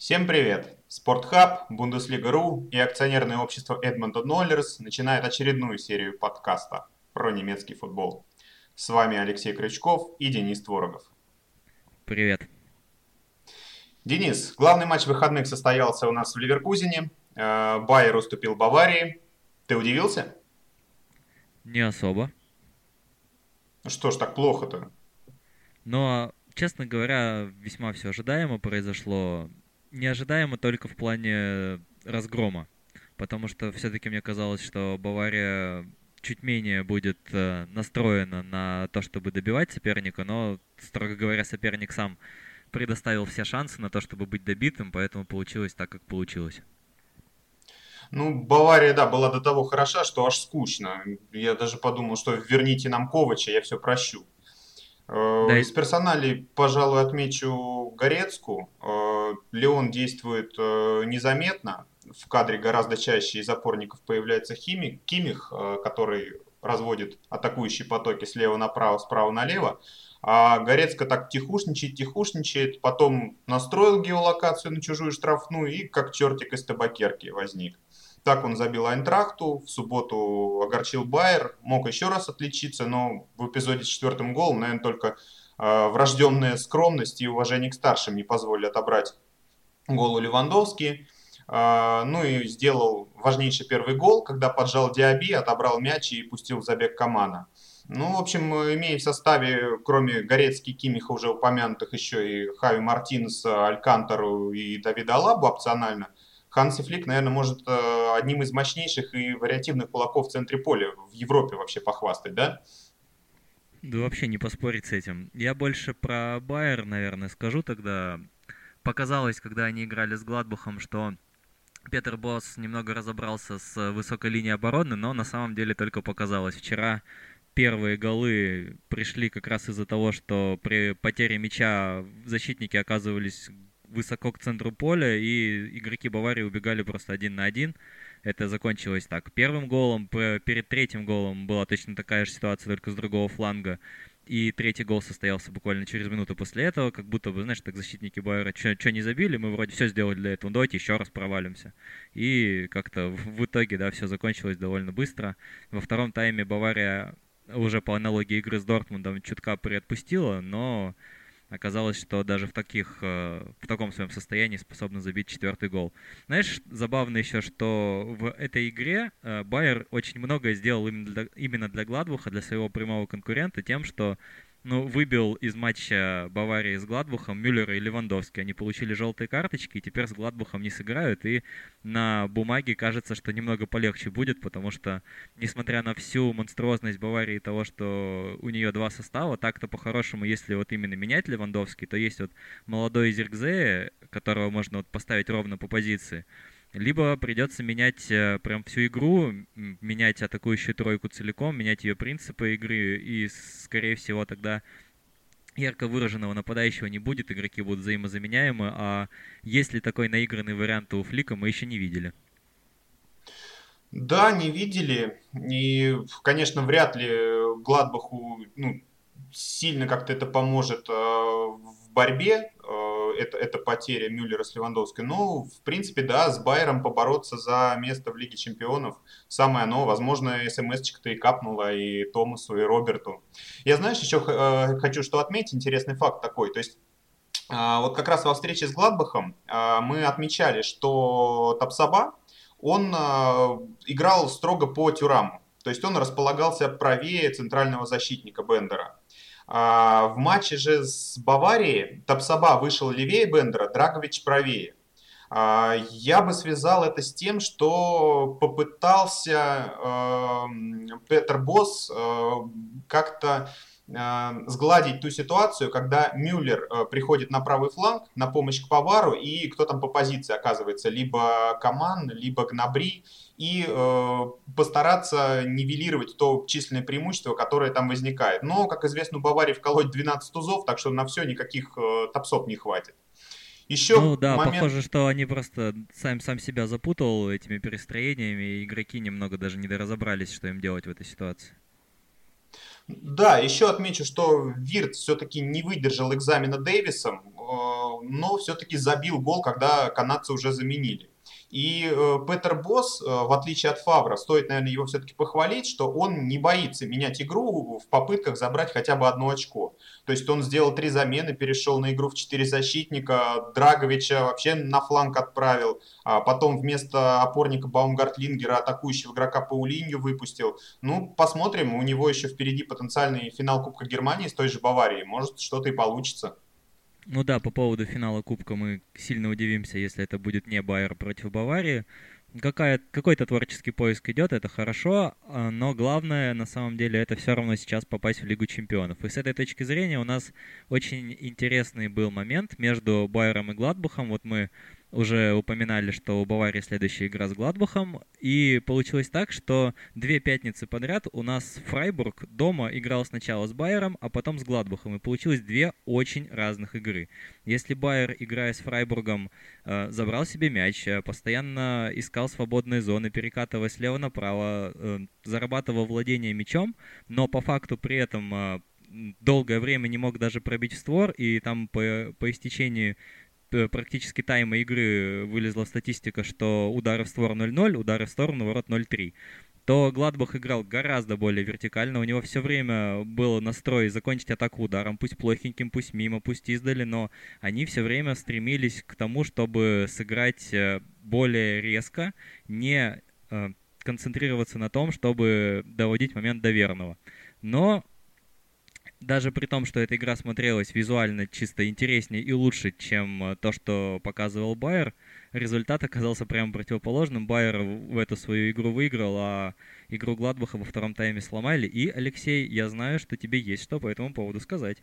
Всем привет! Спортхаб, Бундеслига.ру и акционерное общество Edmonton Oilers начинает очередную серию подкаста про немецкий футбол. С вами Алексей Крючков и Денис Творогов. Привет. Денис, главный матч выходных состоялся у нас в Ливеркузене. Байер уступил Баварии. Ты удивился? Не особо. Ну что ж так плохо-то? Но, честно говоря, весьма все ожидаемо произошло. Неожидаемо только в плане разгрома. Потому что все-таки мне казалось, что Бавария чуть менее будет настроена на то, чтобы добивать соперника, но, строго говоря, соперник сам предоставил все шансы на то, чтобы быть добитым, поэтому получилось так, как получилось. Ну, Бавария, да, была до того хороша, что аж скучно. Я даже подумал, что верните нам Ковача, я все прощу. Да, Из персоналей, пожалуй, отмечу Горецку. Леон действует незаметно. В кадре гораздо чаще из опорников появляется Кимих, который разводит атакующие потоки слева направо, справа налево. А Горецко так тихушничает, потом настроил геолокацию на чужую штрафную и как чертик из табакерки возник. Так он забил Айнтрахту, в субботу огорчил Байер, мог еще раз отличиться, но в эпизоде с четвертым голом, наверное, только врожденная скромность и уважение к старшим не позволили отобрать гол у Левандовски. Ну и сделал важнейший первый гол, когда поджал Диаби, отобрал мяч и пустил в забег Комана. Ну, в общем, имея в составе, кроме Горецки, Кимиха уже упомянутых, еще и Хави Мартинеса, Алькантару и Давида Алабу опционально, Ханси Флик, наверное, может одним из мощнейших и вариативных кулаков в центре поля в Европе вообще похвастать, да? да вообще не поспорить с этим. Я больше про Байер, наверное, скажу тогда. Показалось, когда они играли с Гладбахом, что Петер Босс немного разобрался с высокой линией обороны, но на самом деле только показалось. Вчера первые голы пришли как раз из-за того, что при потере мяча защитники оказывались высоко к центру поля, и игроки Баварии убегали просто 1 на 1. Это закончилось так. Первым голом, перед третьим голом была точно такая же ситуация, только с другого фланга. И третий гол состоялся буквально через минуту после этого, как будто бы, знаешь, так защитники Байера что не забили, мы вроде все сделали для этого, ну давайте еще раз провалимся. И как-то в итоге, да, все закончилось довольно быстро. Во втором тайме Бавария уже по аналогии игры с Дортмундом чутка приотпустила, но оказалось, что даже в таком своем состоянии способна забить четвертый гол. Знаешь, забавно еще, что в этой игре Байер очень многое сделал именно для Гладбаха, для своего прямого конкурента, тем, что выбил из матча Баварии с Гладбахом Мюллера и Левандовски. Они получили желтые карточки и теперь с Гладбахом не сыграют. И на бумаге кажется, что немного полегче будет, потому что, несмотря на всю монструозность Баварии и того, что у нее два состава, так-то по-хорошему, если вот именно менять Левандовский, то есть вот молодой Зиркзee, которого можно вот поставить ровно по позиции, либо придется менять прям всю игру, менять атакующую тройку целиком, менять ее принципы игры, и, скорее всего, тогда ярко выраженного нападающего не будет, игроки будут взаимозаменяемы, а есть ли такой наигранный вариант у Флика, мы еще не видели. Да, не видели. И, конечно, вряд ли Гладбаху сильно как-то это поможет в борьбе. Это потеря Мюллера с Левандовской. Ну, в принципе, да, с Байером побороться за место в Лиге Чемпионов. Самое оно. Возможно, СМС-чка-то и капнула и Томасу, и Роберту. Я, знаешь, еще хочу что отметить. Интересный факт такой. То есть вот как раз во встрече с Гладбахом мы отмечали, что Тапсаба, он играл строго по Тюраму. То есть он располагался правее центрального защитника Бендера. В матче же с Баварией Тапсаба вышел левее Бендера, Драгович правее. Я бы связал это с тем, что попытался Петер Босс как-то сгладить ту ситуацию, когда Мюллер приходит на правый фланг на помощь к Павару, и кто там по позиции оказывается, либо Коман, либо Гнабри, и постараться нивелировать то численное преимущество, которое там возникает. Но, как известно, у Баварии вколоть 12 тузов, так что на все никаких топсов не хватит. Ну Еще да, момент. похоже, что они просто сам себя запутал этими перестроениями, и игроки немного даже не доразобрались, что им делать в этой ситуации. Да, еще отмечу, что Вирт все-таки не выдержал экзамена Дэвисом, но все-таки забил гол, когда канадцы уже заменили. И Петер Босс, в отличие от Фавра, стоит, наверное, его все-таки похвалить, что он не боится менять игру в попытках забрать хотя бы одно очко. То есть он сделал 3 замены, перешел на игру в 4 защитника, Драговича вообще на фланг отправил, а потом вместо опорника Баумгартлингера атакующего игрока Паулинью выпустил. Ну, посмотрим, у него еще впереди потенциальный финал Кубка Германии с той же Баварией, может что-то и получится. Ну да, по поводу финала Кубка мы сильно удивимся, если это будет не Байер против Баварии. Какой-то творческий поиск идет, это хорошо, но главное, на самом деле, это все равно сейчас попасть в Лигу Чемпионов. И с этой точки зрения у нас очень интересный был момент между Байером и Гладбахом. Вот мы уже упоминали, что у Баварии следующая игра с Гладбахом, и получилось так, что 2 пятницы подряд у нас Фрайбург дома играл сначала с Байером, а потом с Гладбахом, и получилось 2 очень разных игры. Если Байер, играя с Фрайбургом, забрал себе мяч, постоянно искал свободные зоны, перекатывая слева направо, зарабатывал владение мячом, но по факту при этом долгое время не мог даже пробить в створ, и там по истечении практически тайма игры вылезла статистика, что удары в створ 0-0, удары в сторону ворот 0-3, то Гладбах играл гораздо более вертикально. У него все время был настрой закончить атаку ударом, пусть плохеньким, пусть мимо, пусть издали, но они все время стремились к тому, чтобы сыграть более резко, не концентрироваться на том, чтобы доводить момент до верного. Но даже при том, что эта игра смотрелась визуально чисто интереснее и лучше, чем то, что показывал Байер, результат оказался прямо противоположным. Байер в эту свою игру выиграл, а игру Гладбаха во втором тайме сломали. И, Алексей, я знаю, что тебе есть что по этому поводу сказать.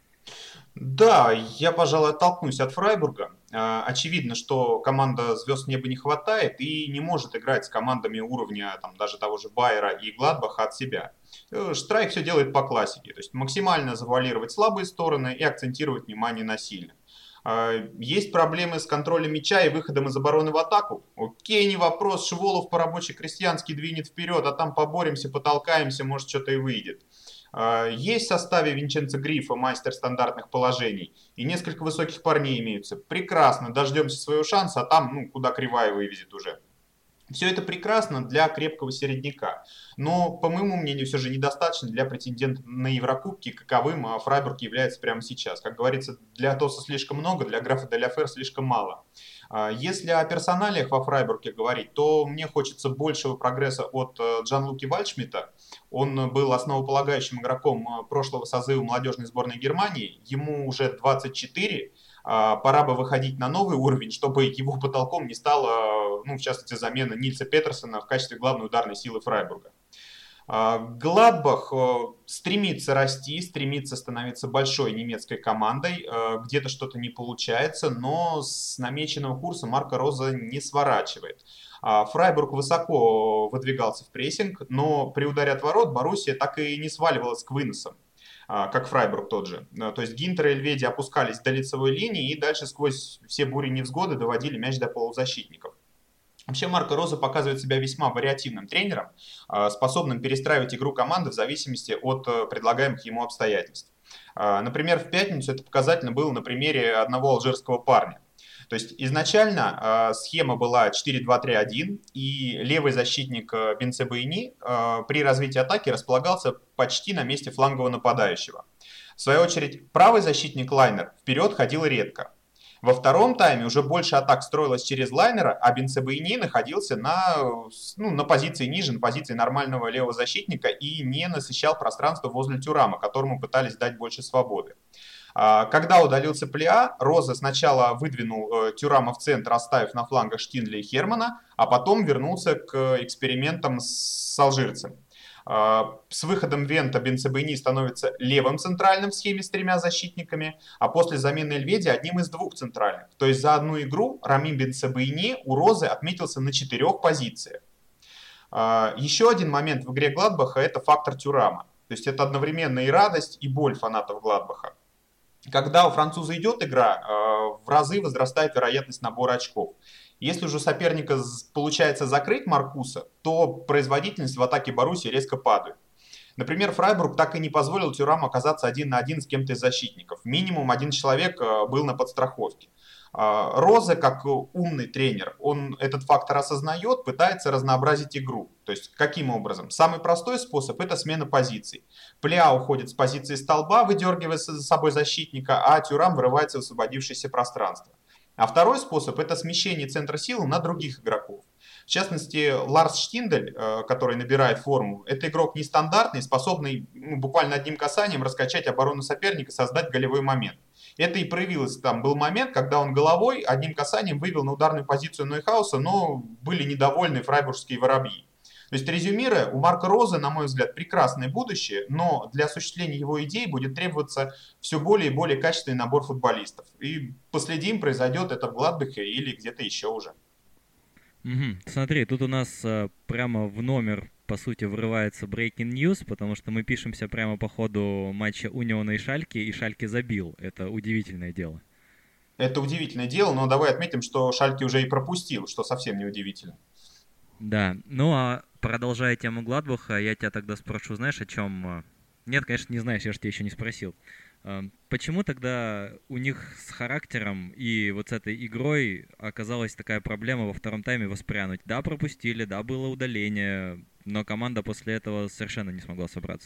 Да, я, пожалуй, оттолкнусь от Фрайбурга. Очевидно, что команда звезд неба не хватает и не может играть с командами уровня там, даже того же Байера и Гладбаха от себя. Штрайк все делает по классике, то есть максимально завуалировать слабые стороны и акцентировать внимание на сильных. Есть проблемы с контролем мяча и выходом из обороны в атаку? Окей, не вопрос, Шволов по-рабоче-крестьянски двинет вперед, а там поборемся, потолкаемся, может что-то и выйдет. Есть в составе Винченцо Грифа мастер стандартных положений, и несколько высоких парней имеются. Прекрасно, дождемся своего шанса, а там, ну, куда кривая вывезет уже. Все это прекрасно для крепкого середняка, но, по моему мнению, все же недостаточно для претендента на Еврокубки, каковым Фрайбург является прямо сейчас. Как говорится, для Атоса слишком много, для графа де ля Фер слишком мало. Если о персоналиях во Фрайбурге говорить, то мне хочется большего прогресса от Джанлуки Вальдшмидта. Он был основополагающим игроком прошлого созыва молодежной сборной Германии. Ему уже 24. Пора бы выходить на новый уровень, чтобы его потолком не стало, ну, в частности, замена Нильса Петерсона в качестве главной ударной силы Фрайбурга. Гладбах стремится расти, стремится становиться большой немецкой командой. Где-то что-то не получается, но с намеченного курса Марко Роза не сворачивает. Фрайбург высоко выдвигался в прессинг, но при ударе от ворот Боруссия так и не сваливалась к выносам, как Фрайбург тот же. То есть Гинтер и Эльведи опускались до лицевой линии и дальше сквозь все бури невзгоды доводили мяч до полузащитников. Вообще Марко Роза показывает себя весьма вариативным тренером, способным перестраивать игру команды в зависимости от предлагаемых ему обстоятельств. Например, в пятницу это показательно было на примере одного алжирского парня. То есть изначально схема была 4-2-3-1, и левый защитник Бенцебаини при развитии атаки располагался почти на месте флангового нападающего. В свою очередь, правый защитник Лайнер вперед ходил редко. Во втором тайме уже больше атак строилось через лайнера, а Бенцебаини находился на позиции ниже, на позиции нормального левого защитника и не насыщал пространство возле Тюрама, которому пытались дать больше свободы. Когда удалился Плеа, Роза сначала выдвинул Тюрама в центр, оставив на флангах Штиндля и Хермана, а потом вернулся к экспериментам с алжирцем. С выходом Вента Бенцебаини становится левым центральным в схеме с 3 защитниками, а после замены Эльведи одним из 2 центральных. То есть за одну игру Рамин Бенцебаини у Розы отметился на 4 позициях. Еще один момент в игре Гладбаха – это фактор Тюрама. То есть это одновременно и радость, и боль фанатов Гладбаха. Когда у француза идет игра, в разы возрастает вероятность набора очков. Если уже соперника получается закрыть Маркуса, то производительность в атаке Боруссии резко падает. Например, Фрайбург так и не позволил Тюраму оказаться один на один с кем-то из защитников. Минимум один человек был на подстраховке. Розе, как умный тренер, он этот фактор осознает, пытается разнообразить игру. То есть, каким образом? Самый простой способ – это смена позиций. Пля уходит с позиции столба, выдергивая за собой защитника, а Тюрам вырывается в освободившееся пространство. А второй способ – это смещение центра силы на других игроков. В частности, Ларс Штиндель, который набирает форму, это игрок нестандартный, способный буквально одним касанием раскачать оборону соперника, создать голевой момент. Это и проявилось. Там был момент, когда он головой одним касанием вывел на ударную позицию Нойхауса, но были недовольны фрайбургские воробьи. То есть, резюмируя, у Марка Роза, на мой взгляд, прекрасное будущее, но для осуществления его идей будет требоваться все более и более качественный набор футболистов. И последим, произойдет это в Гладбахе или где-то еще уже. Мгм. Смотри, тут у нас прямо в номер, по сути, врывается breaking news, потому что мы пишемся прямо по ходу матча Униона и Шальке забил. Это удивительное дело. Это удивительное дело, но давай отметим, что Шальке уже и пропустил, что совсем не удивительно. Да, ну а продолжая тему Гладбаха, я тебя тогда спрошу, знаешь, о чем? Нет, конечно, не знаешь, я же тебя еще не спросил. Почему тогда у них с характером и вот с этой игрой оказалась такая проблема во втором тайме воспрянуть? Да, пропустили, да, было удаление, но команда после этого совершенно не смогла собраться.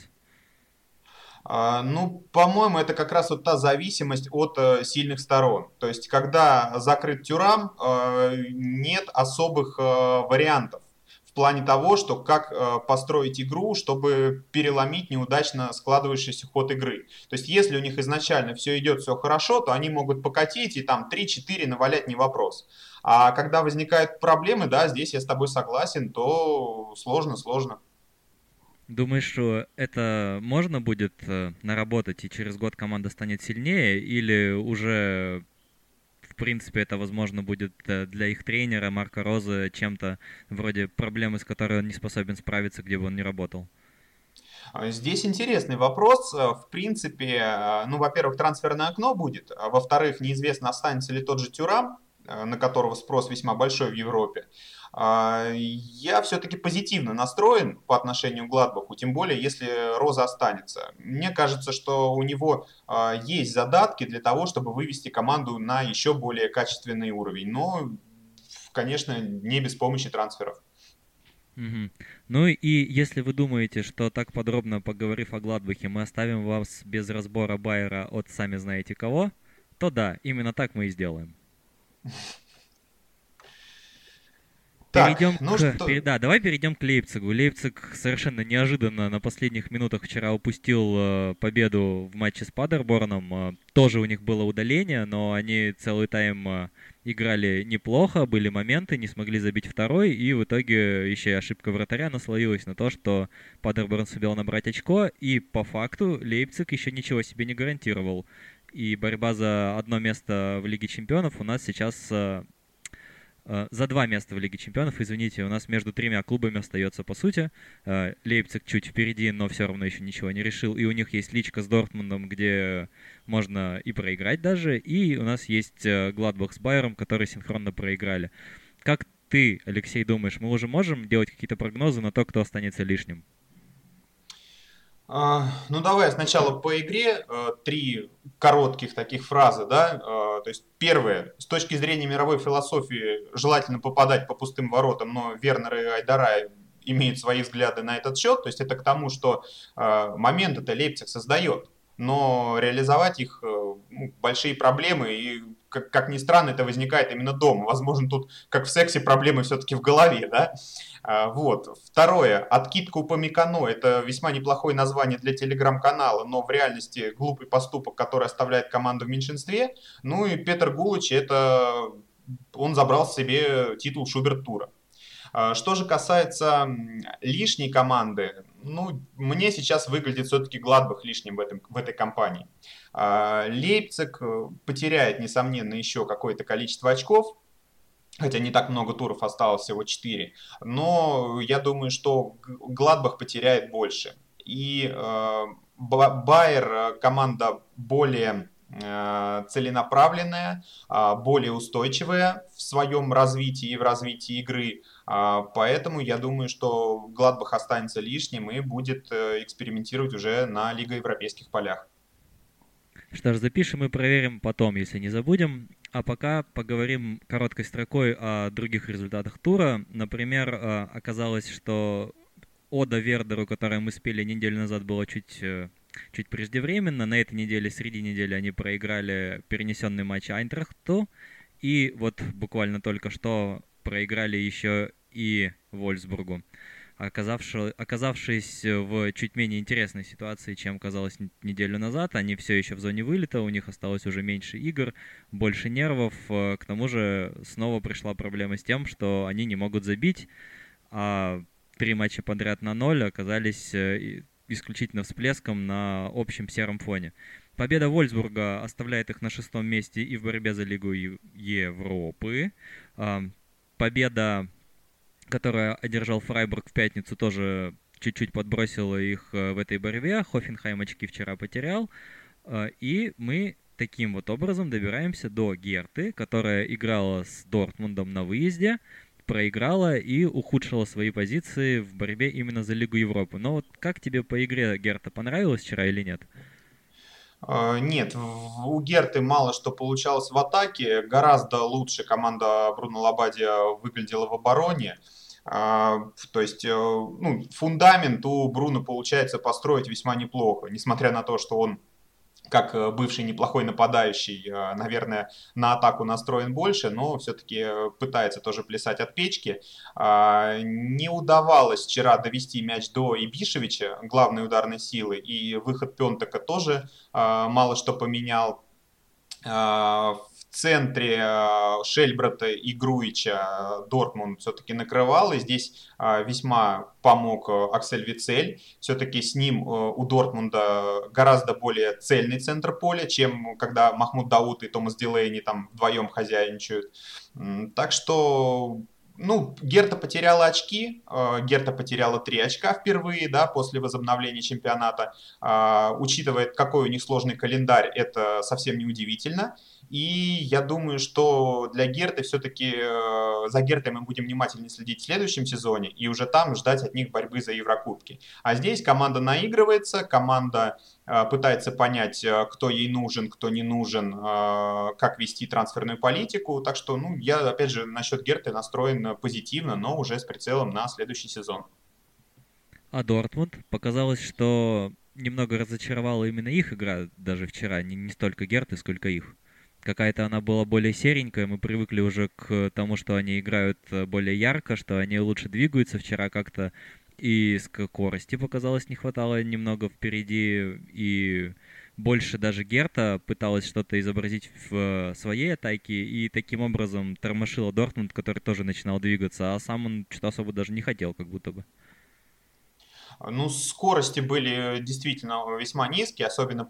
Ну, по-моему, это как раз вот та зависимость от сильных сторон. То есть, когда закрыт Тюрам, нет особых вариантов в плане того, что как построить игру, чтобы переломить неудачно складывающийся ход игры. То есть, если у них изначально все идет, все хорошо, то они могут покатить и там 3-4 навалять, не вопрос. А когда возникают проблемы, да, здесь я с тобой согласен, то сложно. Думаешь, что это можно будет наработать, и через год команда станет сильнее, или уже, в принципе, это, возможно, будет для их тренера Марка Розы чем-то вроде проблемы, с которой он не способен справиться, где бы он ни работал? Здесь интересный вопрос. В принципе, ну, во-первых, трансферное окно будет, а во-вторых, неизвестно, останется ли тот же Тюрам, на которого спрос весьма большой в Европе. Я все-таки позитивно настроен по отношению к Гладбаху, тем более, если Роза останется. Мне кажется, что у него есть задатки для того, чтобы вывести команду на еще более качественный уровень. Но, конечно, не без помощи трансферов. Мгм. Ну и если вы думаете, что так подробно поговорив о Гладбахе, мы оставим вас без разбора Байера от сами знаете кого, то да, именно так мы и сделаем. Так, Перейдем ну что, Да, давай перейдем к Лейпцигу. Лейпциг совершенно неожиданно на последних минутах вчера упустил победу в матче с Падерборном. Тоже у них было удаление, но они целый тайм играли неплохо, были моменты, не смогли забить второй, и в итоге еще и ошибка вратаря наслоилась на то, что Падерборн сумел набрать очко, и по факту Лейпциг еще ничего себе не гарантировал. И борьба за одно место в Лиге Чемпионов у нас сейчас за два места в Лиге Чемпионов, извините, у нас между тремя клубами остается по сути. Лейпциг чуть впереди, но все равно еще ничего не решил. И у них есть личка с Дортмундом, где можно и проиграть даже. И у нас есть Гладбах с Байером, которые синхронно проиграли. Как ты, Алексей, думаешь, мы уже можем делать какие-то прогнозы на то, кто останется лишним? Ну, давай сначала по игре. Три коротких таких фразы, да. То есть первое, с точки зрения мировой философии, желательно попадать по пустым воротам, но Вернер и Айдарай имеют свои взгляды на этот счет. То есть это к тому, что момент это Лейпциг создает, но реализовать их ну, большие проблемы, и как ни странно, это возникает именно дома. Возможно, тут, как в сексе, проблемы все-таки в голове, да? Вот. Второе. Откидка Упамекано. Это весьма неплохое название для телеграм-канала, но в реальности глупый поступок, который оставляет команду в меньшинстве. Ну и Петр Гулыч, это он забрал себе титул Шуберт-тура. Что же касается лишней команды, ну, мне сейчас выглядит все-таки Гладбах лишним в этой компании. Лейпциг потеряет, несомненно, еще какое-то количество очков, хотя не так много туров осталось, всего 4. Но я думаю, что Гладбах потеряет больше. И Байер команда более целенаправленная, более устойчивая в своем развитии и в развитии игры. Поэтому я думаю, что Гладбах останется лишним и будет экспериментировать уже на Лиге европейских полях. Что ж, запишем и проверим потом, если не забудем. А пока поговорим короткой строкой о других результатах тура. Например, оказалось, что Ода Вердеру, которое мы спели неделю назад, было чуть преждевременно. На этой неделе, среди недели, они проиграли перенесенный матч Айнтрахту. И вот буквально только что проиграли еще и Вольсбургу, оказавшись в чуть менее интересной ситуации, чем казалось неделю назад. Они все еще в зоне вылета, у них осталось уже меньше игр, больше нервов. К тому же снова пришла проблема с тем, что они не могут забить, а 3 матча подряд на 0 оказались исключительно всплеском на общем сером фоне. Победа Вольсбурга оставляет их на 6-м месте и в борьбе за Лигу Европы. Победа, которую одержал Фрайбург в пятницу, тоже чуть-чуть подбросила их в этой борьбе. Хофенхайм очки вчера потерял. И мы таким вот образом добираемся до Герты, которая играла с Дортмундом на выезде, проиграла и ухудшила свои позиции в борьбе именно за Лигу Европы. Но вот как тебе по игре Герта, понравилось вчера или нет? Нет, у Герты мало что получалось в атаке. Гораздо лучше команда Бруно Лаббадия выглядела в обороне. То есть, ну, фундамент у Бруно получается построить весьма неплохо, несмотря на то, что он как бывший неплохой нападающий, наверное, на атаку настроен больше, но все-таки пытается тоже плясать от печки. Не удавалось вчера довести мяч до Ибишевича, главной ударной силы, и выход Пентека тоже мало что поменял. В центре Шельбрата и Груича Дортмунд все-таки накрывал, и здесь весьма помог Аксель Вицель. Все-таки с ним у Дортмунда гораздо более цельный центр поля, чем когда Махмуд Дауд и Томас Дилейни там вдвоем хозяйничают. Так что, ну, Герта потеряла очки, Герта потеряла 3 очка впервые, да, после возобновления чемпионата. Учитывая, какой у них сложный календарь, это совсем не удивительно. И я думаю, что для Герты все-таки, за Гертой мы будем внимательно следить в следующем сезоне и уже там ждать от них борьбы за Еврокубки. А здесь команда наигрывается, команда пытается понять, кто ей нужен, кто не нужен, как вести трансферную политику. Так что, ну, я, опять же, насчет Герты настроен позитивно, но уже с прицелом на следующий сезон. А Дортмунд? Показалось, что немного разочаровала именно их игра даже вчера. Не столько Герты, сколько их. Какая-то она была более серенькая, мы привыкли уже к тому, что они играют более ярко, что они лучше двигаются. Вчера как-то и скорости показалось не хватало немного впереди, и больше даже Герта пыталась что-то изобразить в своей атаке, и таким образом тормошила Дортмунд, который тоже начинал двигаться, а сам он что-то особо даже не хотел, как будто бы. Ну, скорости были действительно весьма низкие, особенно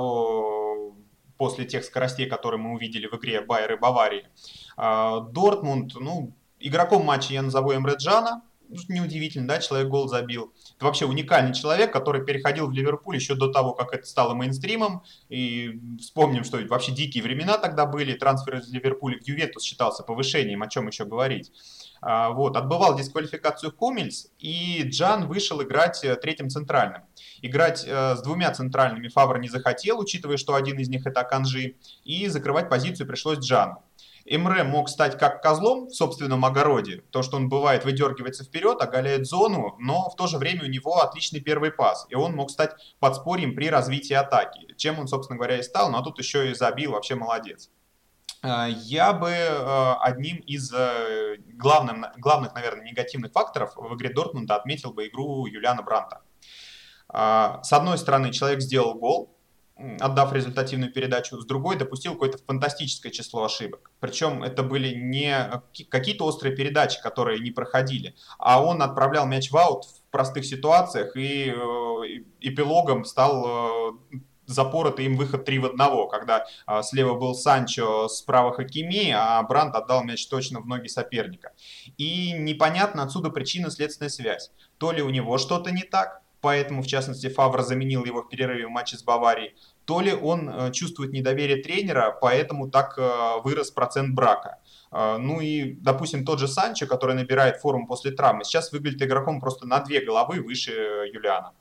после тех скоростей, которые мы увидели в игре Байер и Баварии. Дортмунд, ну, игроком матча я назову Эмре Джана. Неудивительно, да, человек гол забил. Это вообще уникальный человек, который переходил в Ливерпуль еще до того, как это стало мейнстримом. И вспомним, что вообще дикие времена тогда были. Трансфер из Ливерпуля в Ювентус считался повышением, о чем еще говорить. Вот, отбывал дисквалификацию Хумельс, и Джан вышел играть третьим центральным. Играть с 2 центральными Фавр не захотел, учитывая, что один из них это Аканжи, и закрывать позицию пришлось Джану. Эмре мог стать как козлом в собственном огороде, то, что он бывает выдергивается вперед, оголяет зону, но в то же время у него отличный первый пас, и он мог стать подспорьем при развитии атаки, чем он, собственно говоря, и стал, но тут еще и забил, вообще молодец. Я бы одним из главных, наверное, негативных факторов в игре Дортмунда отметил бы игру Юлиана Бранта. С одной стороны, человек сделал гол, отдав результативную передачу, с другой допустил какое-то фантастическое число ошибок. Причем это были не какие-то острые передачи, которые не проходили, а он отправлял мяч в аут в простых ситуациях, и эпилогом стал запоротый им выход 3 в 1, когда слева был Санчо, справа Хакими, а Брандт отдал мяч точно в ноги соперника. И непонятно отсюда причинно-следственная связь. То ли у него что-то не так, поэтому, в частности, Фавр заменил его в перерыве в матче с Баварией, то ли он чувствует недоверие тренера, поэтому так вырос процент брака. Ну и, допустим, тот же Санчо, который набирает форму после травмы, сейчас выглядит игроком просто на 2 головы выше Юлиана.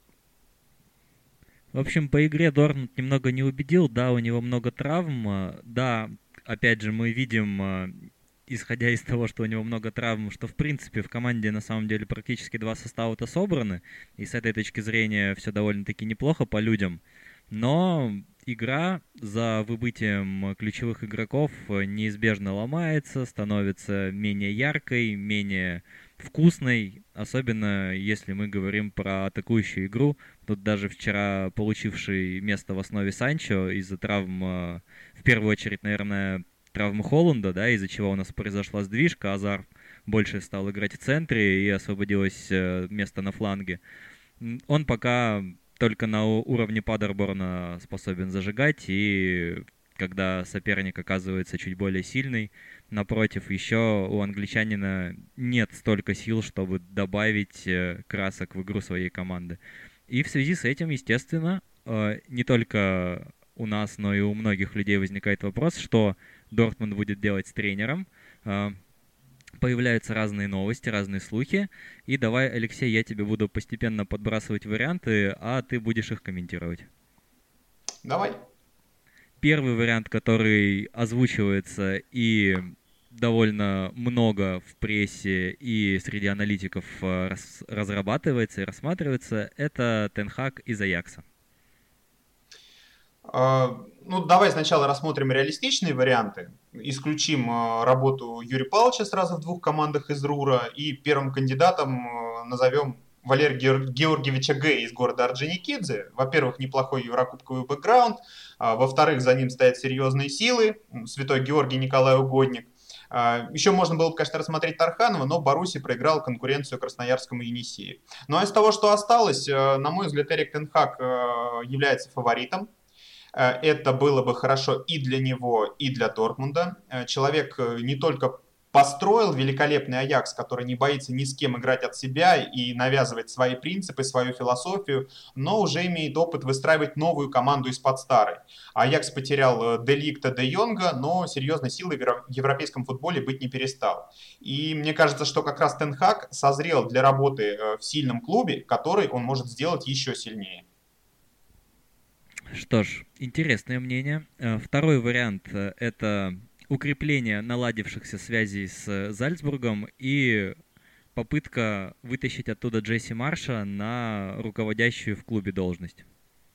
В общем, по игре Дортмунд немного не убедил. Да, у него много травм. Да, опять же, мы видим, исходя из того, что у него много травм, что, в принципе, в команде на самом деле практически два состава-то собраны. И с этой точки зрения все довольно-таки неплохо по людям. Но игра за выбытием ключевых игроков неизбежно ломается, становится менее яркой, менее вкусной, особенно если мы говорим про атакующую игру. Тут даже вчера получивший место в основе Санчо из-за травм, в первую очередь, наверное, травмы Холланда, да, из-за чего у нас произошла сдвижка, Азар больше стал играть в центре и освободилось место на фланге. Он пока только на уровне Падерборна способен зажигать, и когда соперник оказывается чуть более сильный, напротив, еще у англичанина нет столько сил, чтобы добавить красок в игру своей команды. И в связи с этим, естественно, не только у нас, но и у многих людей возникает вопрос, что Дортмунд будет делать с тренером. Появляются разные новости, разные слухи. И давай, Алексей, я тебе буду постепенно подбрасывать варианты, а ты будешь их комментировать. Давай. Первый вариант, который озвучивается и довольно много в прессе и среди аналитиков разрабатывается и рассматривается, это Тен Хаг из Аякса. Ну, давай сначала рассмотрим реалистичные варианты. Исключим работу Юрия Павловича сразу в двух командах из РУРа. И первым кандидатом назовем Валерия Георгиевича Г. из города Орджоникидзе. Во-первых, неплохой еврокубковый бэкграунд. Во-вторых, за ним стоят серьезные силы. Святой Георгий Николай Угодник. Еще можно было бы, конечно, рассмотреть Тарханова, но Боруссия проиграл конкуренцию Красноярскому Енисею. Ну а из того, что осталось, на мой взгляд, Эрик тен Хаг является фаворитом. Это было бы хорошо и для него, и для Дортмунда. Человек не только построил великолепный Аякс, который не боится ни с кем играть от себя и навязывать свои принципы, свою философию, но уже имеет опыт выстраивать новую команду из-под старой. Аякс потерял Де Лигта, Де Йонга, но серьезной силой в европейском футболе быть не перестал. И мне кажется, что как раз Тен Хаг созрел для работы в сильном клубе, который он может сделать еще сильнее. Что ж, интересное мнение. Второй вариант – это укрепление наладившихся связей с Зальцбургом и попытка вытащить оттуда Джесси Марша на руководящую в клубе должность.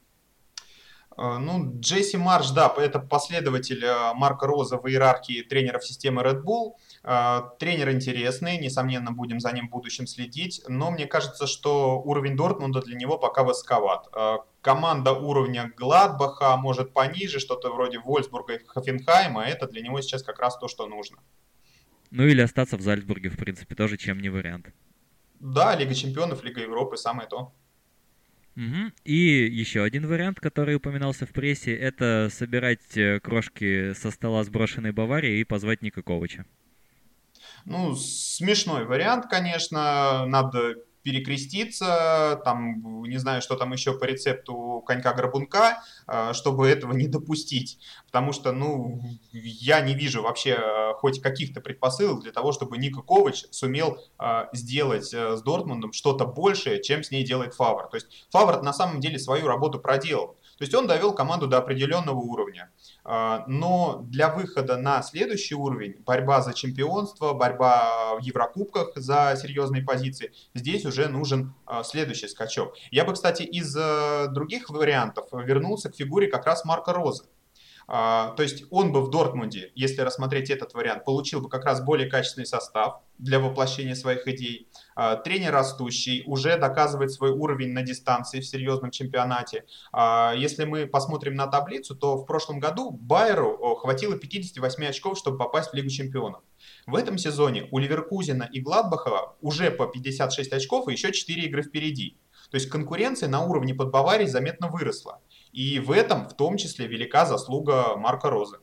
Ну, Джесси Марш, да, это последователь Марка Роза в иерархии тренеров системы Red Bull. Тренер интересный, несомненно, будем за ним в будущем следить, но мне кажется, что уровень Дортмунда для него пока высоковат. Команда уровня Гладбаха, может пониже, что-то вроде Вольфсбурга и Хофенхайма, это для него сейчас как раз то, что нужно. Ну или остаться в Зальцбурге, в принципе, тоже чем не вариант. Да, Лига Чемпионов, Лига Европы, самое то. Угу. И еще один вариант, который упоминался в прессе, это собирать крошки со стола сброшенной Баварии и позвать Ника Ковача. Ну, смешной вариант, конечно, надо перекреститься, там, не знаю, что там еще по рецепту конька-горбунка, чтобы этого не допустить. Потому что, ну, я не вижу вообще хоть каких-то предпосылок для того, чтобы Ника Ковач сумел сделать с Дортмундом что-то большее, чем с ней делает Фавр. То есть Фавр на самом деле свою работу проделал. То есть он довел команду до определенного уровня. Но для выхода на следующий уровень, борьба за чемпионство, борьба в Еврокубках за серьезные позиции, здесь уже нужен следующий скачок. Я бы, кстати, из других вариантов вернулся к фигуре как раз Марка Роза. То есть он бы в Дортмунде, если рассмотреть этот вариант, получил бы как раз более качественный состав для воплощения своих идей. Тренер растущий, уже доказывает свой уровень на дистанции в серьезном чемпионате. Если мы посмотрим на таблицу, то в прошлом году Байеру хватило 58 очков, чтобы попасть в Лигу чемпионов. В этом сезоне у Ливеркузена и Гладбаха уже по 56 очков и еще 4 игры впереди. То есть конкуренция на уровне под Баварией заметно выросла. И в этом в том числе велика заслуга Марка Розы.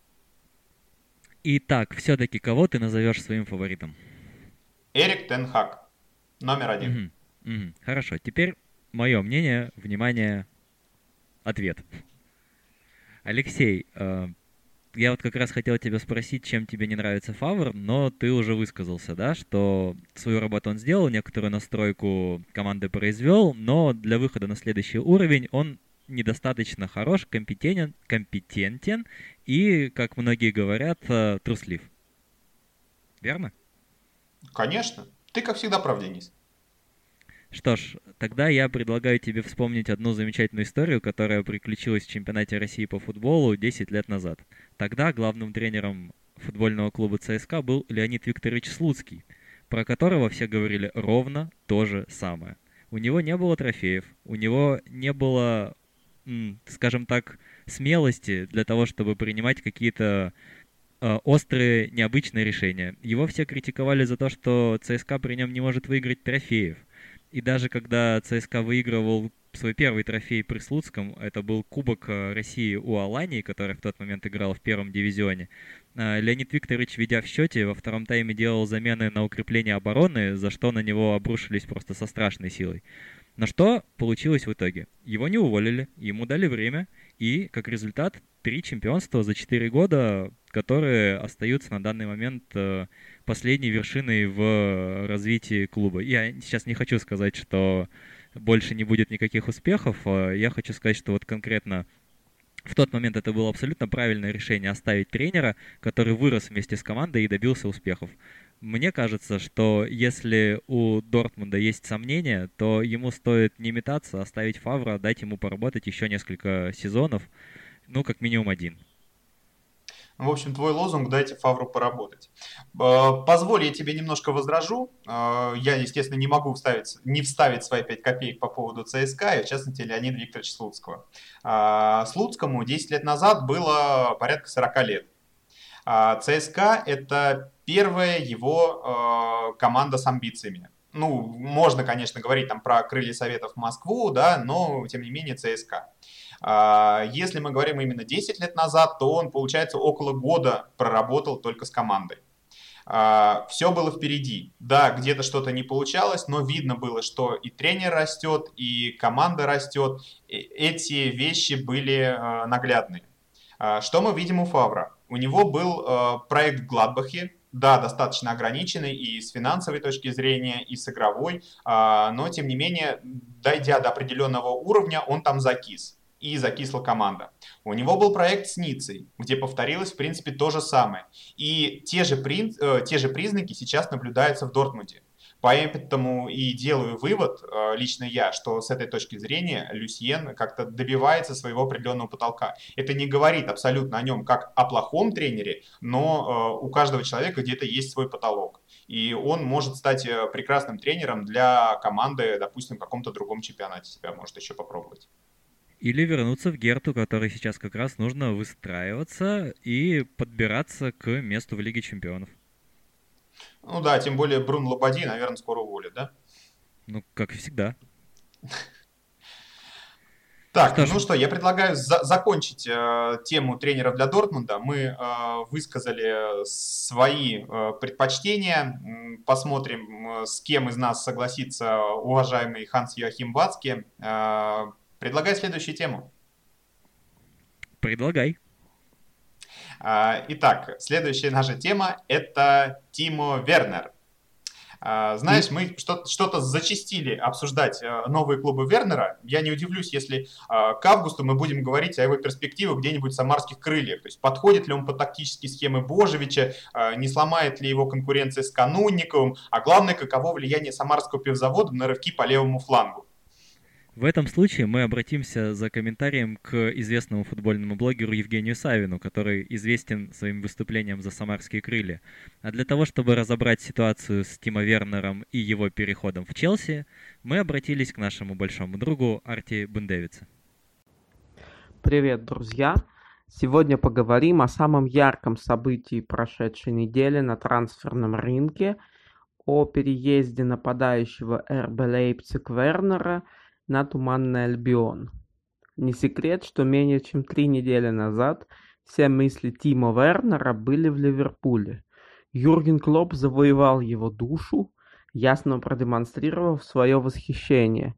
Итак, все-таки кого ты назовешь своим фаворитом? Эрик тен Хаг, номер один. Угу. Угу. Хорошо, теперь мое мнение, внимание, ответ. Алексей, я вот как раз хотел тебя спросить, чем тебе не нравится Фавр, но ты уже высказался, да, что свою работу он сделал, некоторую настройку команды произвел, но для выхода на следующий уровень он недостаточно хорош, компетентен и, как многие говорят, труслив. Верно? Конечно. Ты, как всегда, прав, Денис. Что ж, тогда я предлагаю тебе вспомнить одну замечательную историю, которая приключилась в чемпионате России по футболу 10 лет назад. Тогда главным тренером футбольного клуба ЦСКА был Леонид Викторович Слуцкий, про которого все говорили ровно то же самое. У него не было трофеев, у него не было, скажем так, смелости для того, чтобы принимать какие-то острые, необычные решения. Его все критиковали за то, что ЦСКА при нем не может выиграть трофеев. И даже когда ЦСКА выигрывал свой первый трофей при Слуцком, это был Кубок России у Алании, который в тот момент играл в первом дивизионе, Леонид Викторович, ведя в счете, во втором тайме делал замены на укрепление обороны, за что на него обрушились просто со страшной силой. Но что получилось в итоге? Его не уволили, ему дали время, и, как результат, 3 чемпионства за 4 года, которые остаются на данный момент последней вершиной в развитии клуба. Я сейчас не хочу сказать, что больше не будет никаких успехов. Я хочу сказать, что вот конкретно в тот момент это было абсолютно правильное решение оставить тренера, который вырос вместе с командой и добился успехов. Мне кажется, что если у Дортмунда есть сомнения, то ему стоит не метаться, оставить Фавра, дать ему поработать еще несколько сезонов, ну, как минимум один. В общем, твой лозунг «дайте Фавру поработать». Позволь, я тебе немножко возражу. Я, естественно, не могу не вставить свои 5 копеек по поводу ЦСКА, и в частности Леонида Викторовича Слуцкого. Слуцкому 10 лет назад было порядка 40 лет. ЦСКА – это первая его команда с амбициями. Ну, можно, конечно, говорить там про крылья Советов Москву, да, но, тем не менее, ЦСКА. Если мы говорим именно 10 лет назад, то он, получается, около года проработал только с командой. Все было впереди. Да, где-то что-то не получалось, но видно было, что и тренер растет, и команда растет. Эти вещи были наглядны. Что мы видим у Фавра? У него был проект в Гладбахе, да, достаточно ограниченный и с финансовой точки зрения, и с игровой, но, тем не менее, дойдя до определенного уровня, он там закис. И закисла команда. У него был проект с Ниццей, где повторилось, в принципе, то же самое. И те же признаки сейчас наблюдаются в Дортмунде. Поэтому и делаю вывод, лично я, что с этой точки зрения Люсьен как-то добивается своего определенного потолка. Это не говорит абсолютно о нем как о плохом тренере, но у каждого человека где-то есть свой потолок. И он может стать прекрасным тренером для команды, допустим, в каком-то другом чемпионате себя может еще попробовать. Или вернуться в Герту, который сейчас как раз нужно выстраиваться и подбираться к месту в Лиге Чемпионов. Ну да, тем более Брун Лободи, наверное, скоро уволят, да? Ну, как и всегда. Так, Что ж, ну что, я предлагаю закончить тему тренеров для Дортмунда. Мы высказали свои предпочтения. Посмотрим, с кем из нас согласится уважаемый Ханс Йоахим Вацке. Предлагай следующую тему. предлагай. Итак, следующая наша тема – это Тимо Вернер. Знаешь, мы что-то зачастили обсуждать новые клубы Вернера. Я не удивлюсь, если к августу мы будем говорить о его перспективах где-нибудь в самарских крыльях. То есть подходит ли он по тактической схеме Божевича, не сломает ли его конкуренция с Канунниковым, а главное, каково влияние самарского пивзавода на рывки по левому флангу. В этом случае мы обратимся за комментарием к известному футбольному блогеру Евгению Савину, который известен своим выступлением за самарские крылья. А для того, чтобы разобрать ситуацию с Тимо Вернером и его переходом в Челси, мы обратились к нашему большому другу Арти Бундевице. Привет, друзья! Сегодня поговорим о самом ярком событии прошедшей недели на трансферном рынке, о переезде нападающего РБ Лейпциг Вернера на Туманный Альбион. Не секрет, что менее чем 3 недели назад все мысли Тимо Вернера были в Ливерпуле. Юрген Клопп завоевал его душу, ясно продемонстрировав свое восхищение.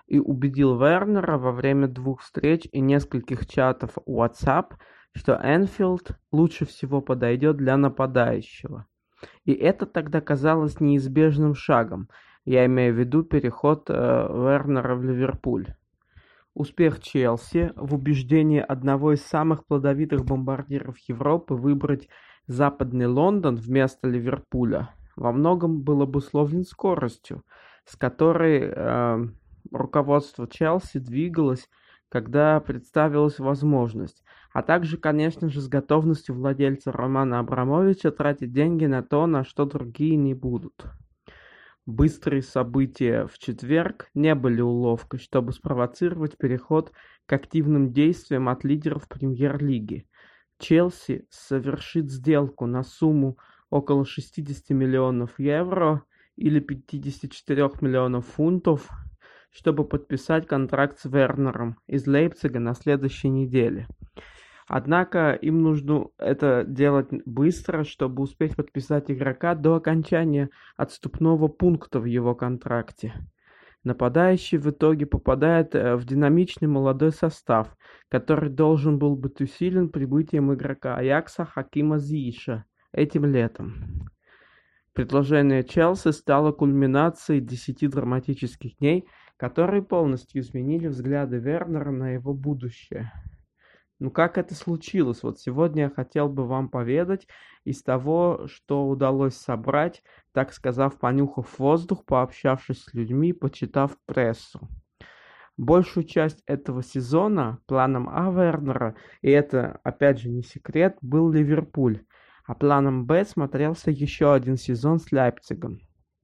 и убедил Вернера во время 2 встреч и нескольких чатов WhatsApp, что Энфилд лучше всего подойдет для нападающего. И это тогда казалось неизбежным шагом. Я имею в виду переход Вернера в Ливерпуль. Успех Челси в убеждении одного из самых плодовитых бомбардиров Европы выбрать Западный Лондон вместо Ливерпуля во многом был обусловлен скоростью, с которой руководство Челси двигалось, когда представилась возможность, а также, конечно же, с готовностью владельца Романа Абрамовича тратить деньги на то, на что другие не будут. Быстрые события в четверг не были уловкой, чтобы спровоцировать переход к активным действиям от лидеров Премьер-лиги. Челси совершит сделку на сумму около 60 миллионов евро или 54 миллионов фунтов, чтобы подписать контракт с Вернером из Лейпцига на следующей неделе. Однако им нужно это делать быстро, чтобы успеть подписать игрока до окончания отступного пункта в его контракте. Нападающий в итоге попадает в динамичный молодой состав, который должен был быть усилен прибытием игрока Аякса Хакима Зииша этим летом. Предложение Челси стало кульминацией 10 драматических дней, которые полностью изменили взгляды Вернера на его будущее. Ну как это случилось? Вот сегодня я хотел бы вам поведать из того, что удалось собрать, так сказав, понюхав воздух, пообщавшись с людьми, почитав прессу. Большую часть этого сезона планом А Вернера, и это опять же не секрет, был Ливерпуль, а планом Б смотрелся еще один сезон с Лейпцигом.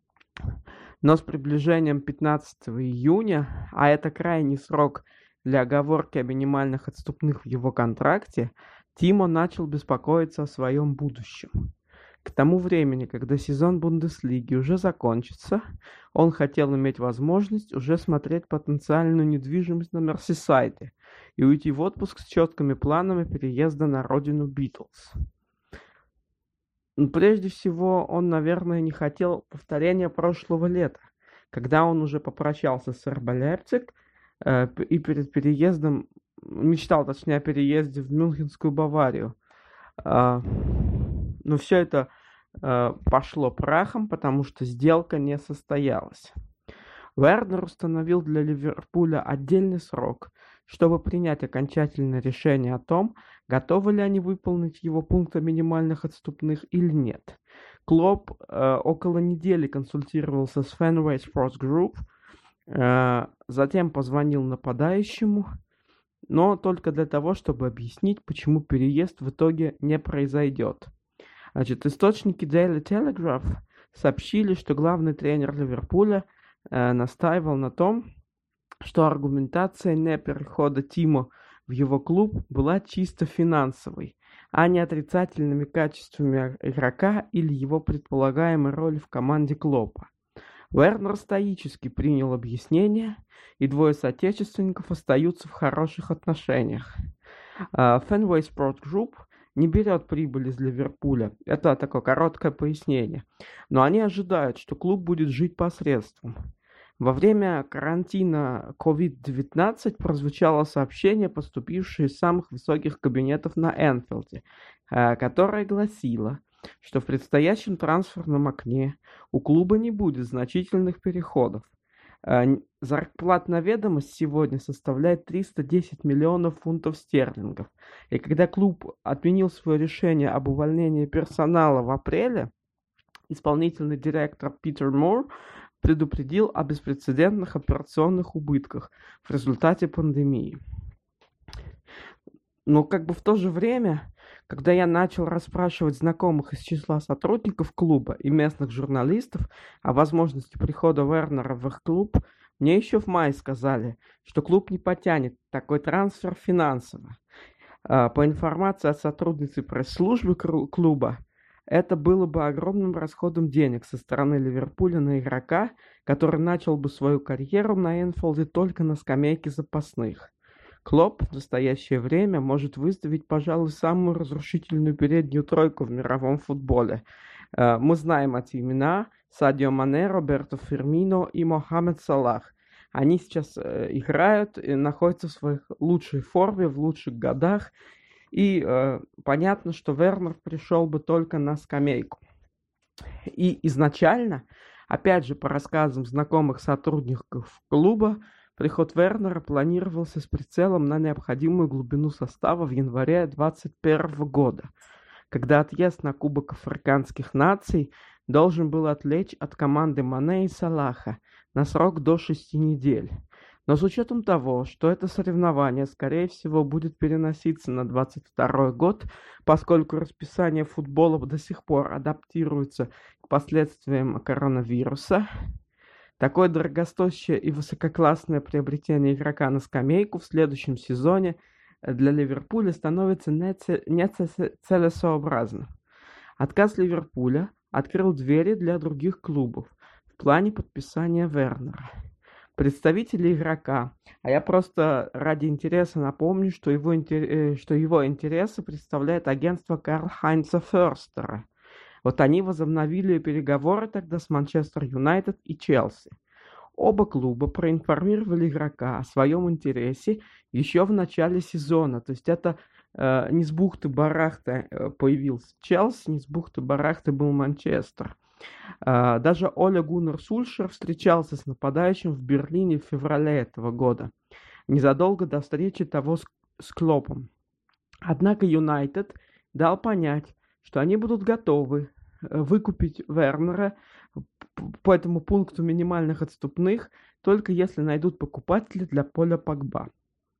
Но с приближением 15 июня, а это крайний срок для оговорки о минимальных отступных в его контракте, Тимо начал беспокоиться о своем будущем. К тому времени, когда сезон Бундеслиги уже закончится, он хотел иметь возможность уже смотреть потенциальную недвижимость на Мерсисайде и уйти в отпуск с четкими планами переезда на родину Битлз. Но прежде всего, он, наверное, не хотел повторения прошлого лета, когда он уже попрощался с РБ Лейпциг и перед переездом, мечтал, точнее, о переезде в Мюнхенскую Баварию. Но все это пошло прахом, потому что сделка не состоялась. Вернер установил для Ливерпуля отдельный срок, чтобы принять окончательное решение о том, готовы ли они выполнить его пункты минимальных отступных или нет. Клоп около недели консультировался с Fenway Sports Group, затем позвонил нападающему, но только для того, чтобы объяснить, почему переезд в итоге не произойдет. Источники Daily Telegraph сообщили, что главный тренер Ливерпуля настаивал на том, что аргументация не перехода Тимо в его клуб была чисто финансовой, а не отрицательными качествами игрока или его предполагаемой роли в команде Клопа. Вернер стоически принял объяснение, и двое соотечественников остаются в хороших отношениях. Fenway Sports Group не берет прибыль из Ливерпуля. Это такое короткое пояснение. Но они ожидают, что клуб будет жить посредством. Во время карантина COVID-19 прозвучало сообщение, поступившее из самых высоких кабинетов на Энфилде, которое гласило, что в предстоящем трансферном окне у клуба не будет значительных переходов. Зарплатная ведомость сегодня составляет 310 миллионов фунтов стерлингов. И когда клуб отменил свое решение об увольнении персонала в апреле, исполнительный директор Питер Мур предупредил о беспрецедентных операционных убытках в результате пандемии. Но в то же время, когда я начал расспрашивать знакомых из числа сотрудников клуба и местных журналистов о возможности прихода Вернера в их клуб, мне еще в мае сказали, что клуб не потянет такой трансфер финансово. По информации от сотрудницы пресс-службы клуба, это было бы огромным расходом денег со стороны Ливерпуля на игрока, который начал бы свою карьеру на Энфилде только на скамейке запасных. Клоп в настоящее время может выставить, пожалуй, самую разрушительную переднюю тройку в мировом футболе. Мы знаем эти имена: Садио Мане, Роберто Фирмино и Мохамед Салах. Они сейчас играют и находятся в своей лучшей форме, в лучших годах. И понятно, что Вернер пришел бы только на скамейку. И изначально, опять же, по рассказам знакомых сотрудников клуба, приход Вернера планировался с прицелом на необходимую глубину состава в январе 2021 года, когда отъезд на Кубок Африканских наций должен был отвлечь от команды Мане и Салаха на срок до 6 недель. Но с учетом того, что это соревнование, скорее всего, будет переноситься на 2022 год, поскольку расписание футбола до сих пор адаптируется к последствиям коронавируса, такое дорогостоящее и высококлассное приобретение игрока на скамейку в следующем сезоне для Ливерпуля становится нецелесообразным. Отказ Ливерпуля открыл двери для других клубов в плане подписания Вернера. Представители игрока, а я просто ради интереса напомню, что его интересы представляет агентство Карл-Хайнца Ферстера. Вот они возобновили переговоры тогда с Манчестер Юнайтед и Челси. Оба клуба проинформировали игрока о своем интересе еще в начале сезона. То есть это не с бухты-барахты появился Челси, не с бухты-барахты был Манчестер. Даже Оле Гуннар Сульшер встречался с нападающим в Берлине в феврале этого года, незадолго до встречи того с Клопом. Однако Юнайтед дал понять, что они будут готовы выкупить Вернера по этому пункту минимальных отступных, только если найдут покупателя для Поля Погба.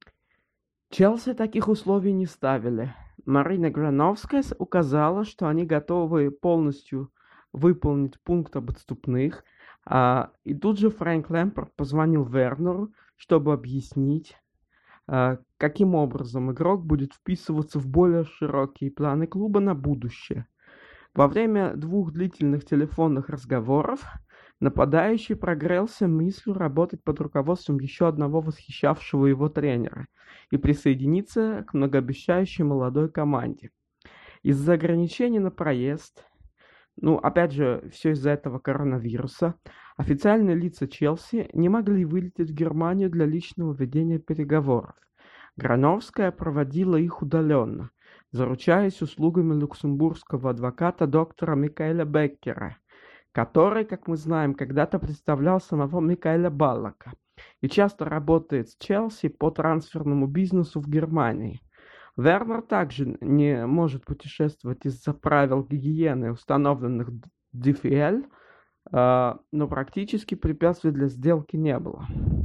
Челси таких условий не ставили. Марина Грановская указала, что они готовы полностью выполнить пункт об отступных, и тут же Фрэнк Лэмпард позвонил Вернеру, чтобы объяснить, каким образом игрок будет вписываться в более широкие планы клуба на будущее. Во время 2 длительных телефонных разговоров нападающий прогрелся мыслью работать под руководством еще одного восхищавшего его тренера и присоединиться к многообещающей молодой команде. Из-за ограничений на проезд, опять же, все из-за этого коронавируса, официальные лица Челси не могли вылететь в Германию для личного ведения переговоров. Грановская проводила их удаленно, заручаясь услугами люксембургского адвоката доктора Микаэля Беккера, который, как мы знаем, когда-то представлял самого Микаэля Баллока и часто работает с Челси по трансферному бизнесу в Германии. Вернер также не может путешествовать из-за правил гигиены, установленных ДФЛ, но практически препятствий для сделки не было.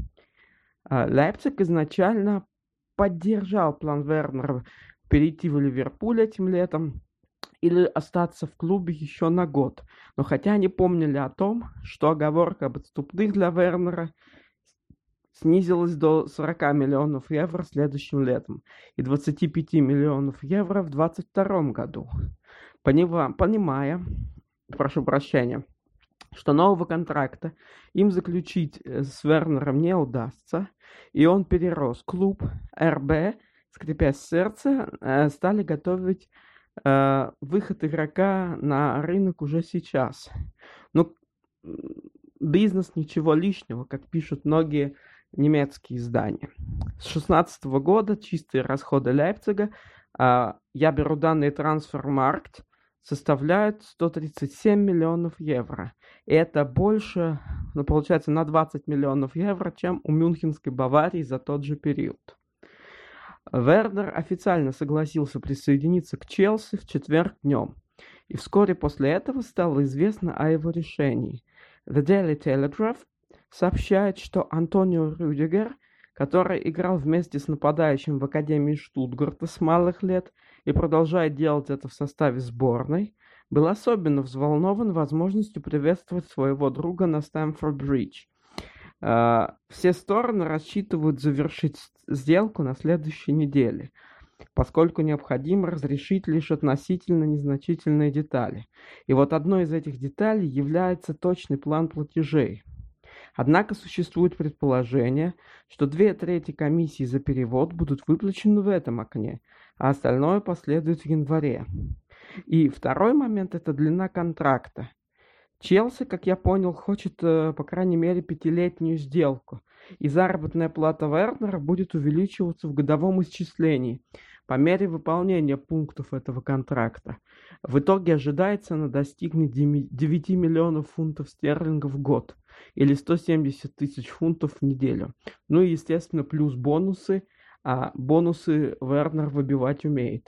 Лейпциг изначально поддержал план Вернера перейти в Ливерпуль этим летом или остаться в клубе еще на год, но хотя они помнили о том, что оговорка об отступных для Вернера снизилась до 40 миллионов евро следующим летом и 25 миллионов евро в 2022 году. Понимая, что нового контракта им заключить с Вернером не удастся, и он перерос клуб, РБ, скрипя сердце, стали готовить выход игрока на рынок уже сейчас. Бизнес ничего лишнего, как пишут многие немецкие издания. С 2016 года чистые расходы Лейпцига, я беру данные Transfermarkt, составляют 137 миллионов евро. И это больше, получается, на 20 миллионов евро, чем у Мюнхенской Баварии за тот же период. Вернер официально согласился присоединиться к Челси в четверг днем, и вскоре после этого стало известно о его решении. The Daily Telegraph сообщает, что Антонио Рюдигер, который играл вместе с нападающим в Академии Штутгарта с малых лет и продолжает делать это в составе сборной, был особенно взволнован возможностью приветствовать своего друга на Стэмфорд-Бридж. Все стороны рассчитывают завершить сделку на следующей неделе, поскольку необходимо разрешить лишь относительно незначительные детали. И вот одной из этих деталей является точный план платежей. Однако существует предположение, что 2/3 комиссии за перевод будут выплачены в этом окне, а остальное последует в январе. И второй момент – это длина контракта. Челси, как я понял, хочет, по крайней мере, пятилетнюю сделку. И заработная плата Вернера будет увеличиваться в годовом исчислении по мере выполнения пунктов этого контракта. В итоге ожидается, она достигнет 9 миллионов фунтов стерлингов в год или 170 тысяч фунтов в неделю. Ну и, естественно, плюс бонусы, а бонусы Вернер выбивать умеет.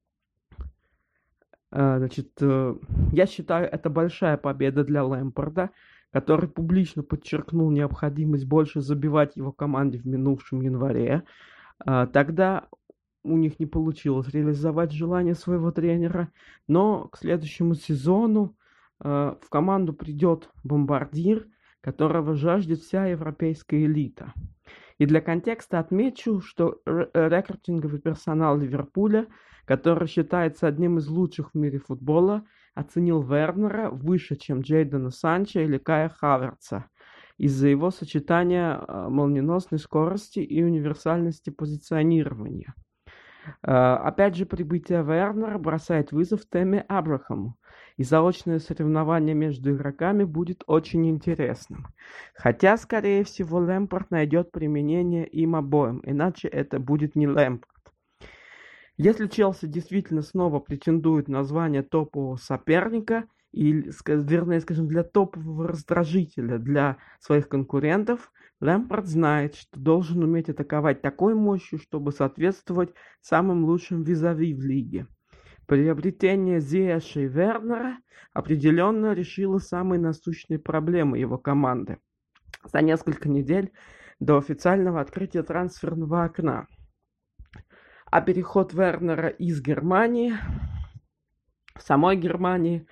Значит, я считаю, это большая победа для Лэмпарда, который публично подчеркнул необходимость больше забивать его команде в минувшем январе. Тогда у них не получилось реализовать желание своего тренера, но к следующему сезону в команду придет бомбардир, которого жаждет вся европейская элита. И для контекста отмечу, что рекрутинговый персонал Ливерпуля, который считается одним из лучших в мире футбола, оценил Вернера выше, чем Джейдена Санчо или Кая Хаверца из-за его сочетания молниеносной скорости и универсальности позиционирования. Опять же, прибытие Вернера бросает вызов Тэмми Абрахаму, и заочное соревнование между игроками будет очень интересным. Хотя, скорее всего, Лэмпард найдет применение им обоим, иначе это будет не Лэмпард. Если Челси действительно снова претендует на звание топового соперника, или, вернее, скажем, для топового раздражителя для своих конкурентов, Лэмпард знает, что должен уметь атаковать такой мощью, чтобы соответствовать самым лучшим визави в лиге. Приобретение Зиэша и Вернера определенно решило самые насущные проблемы его команды за несколько недель до официального открытия трансферного окна. А переход Вернера из Германии, в самой Германии,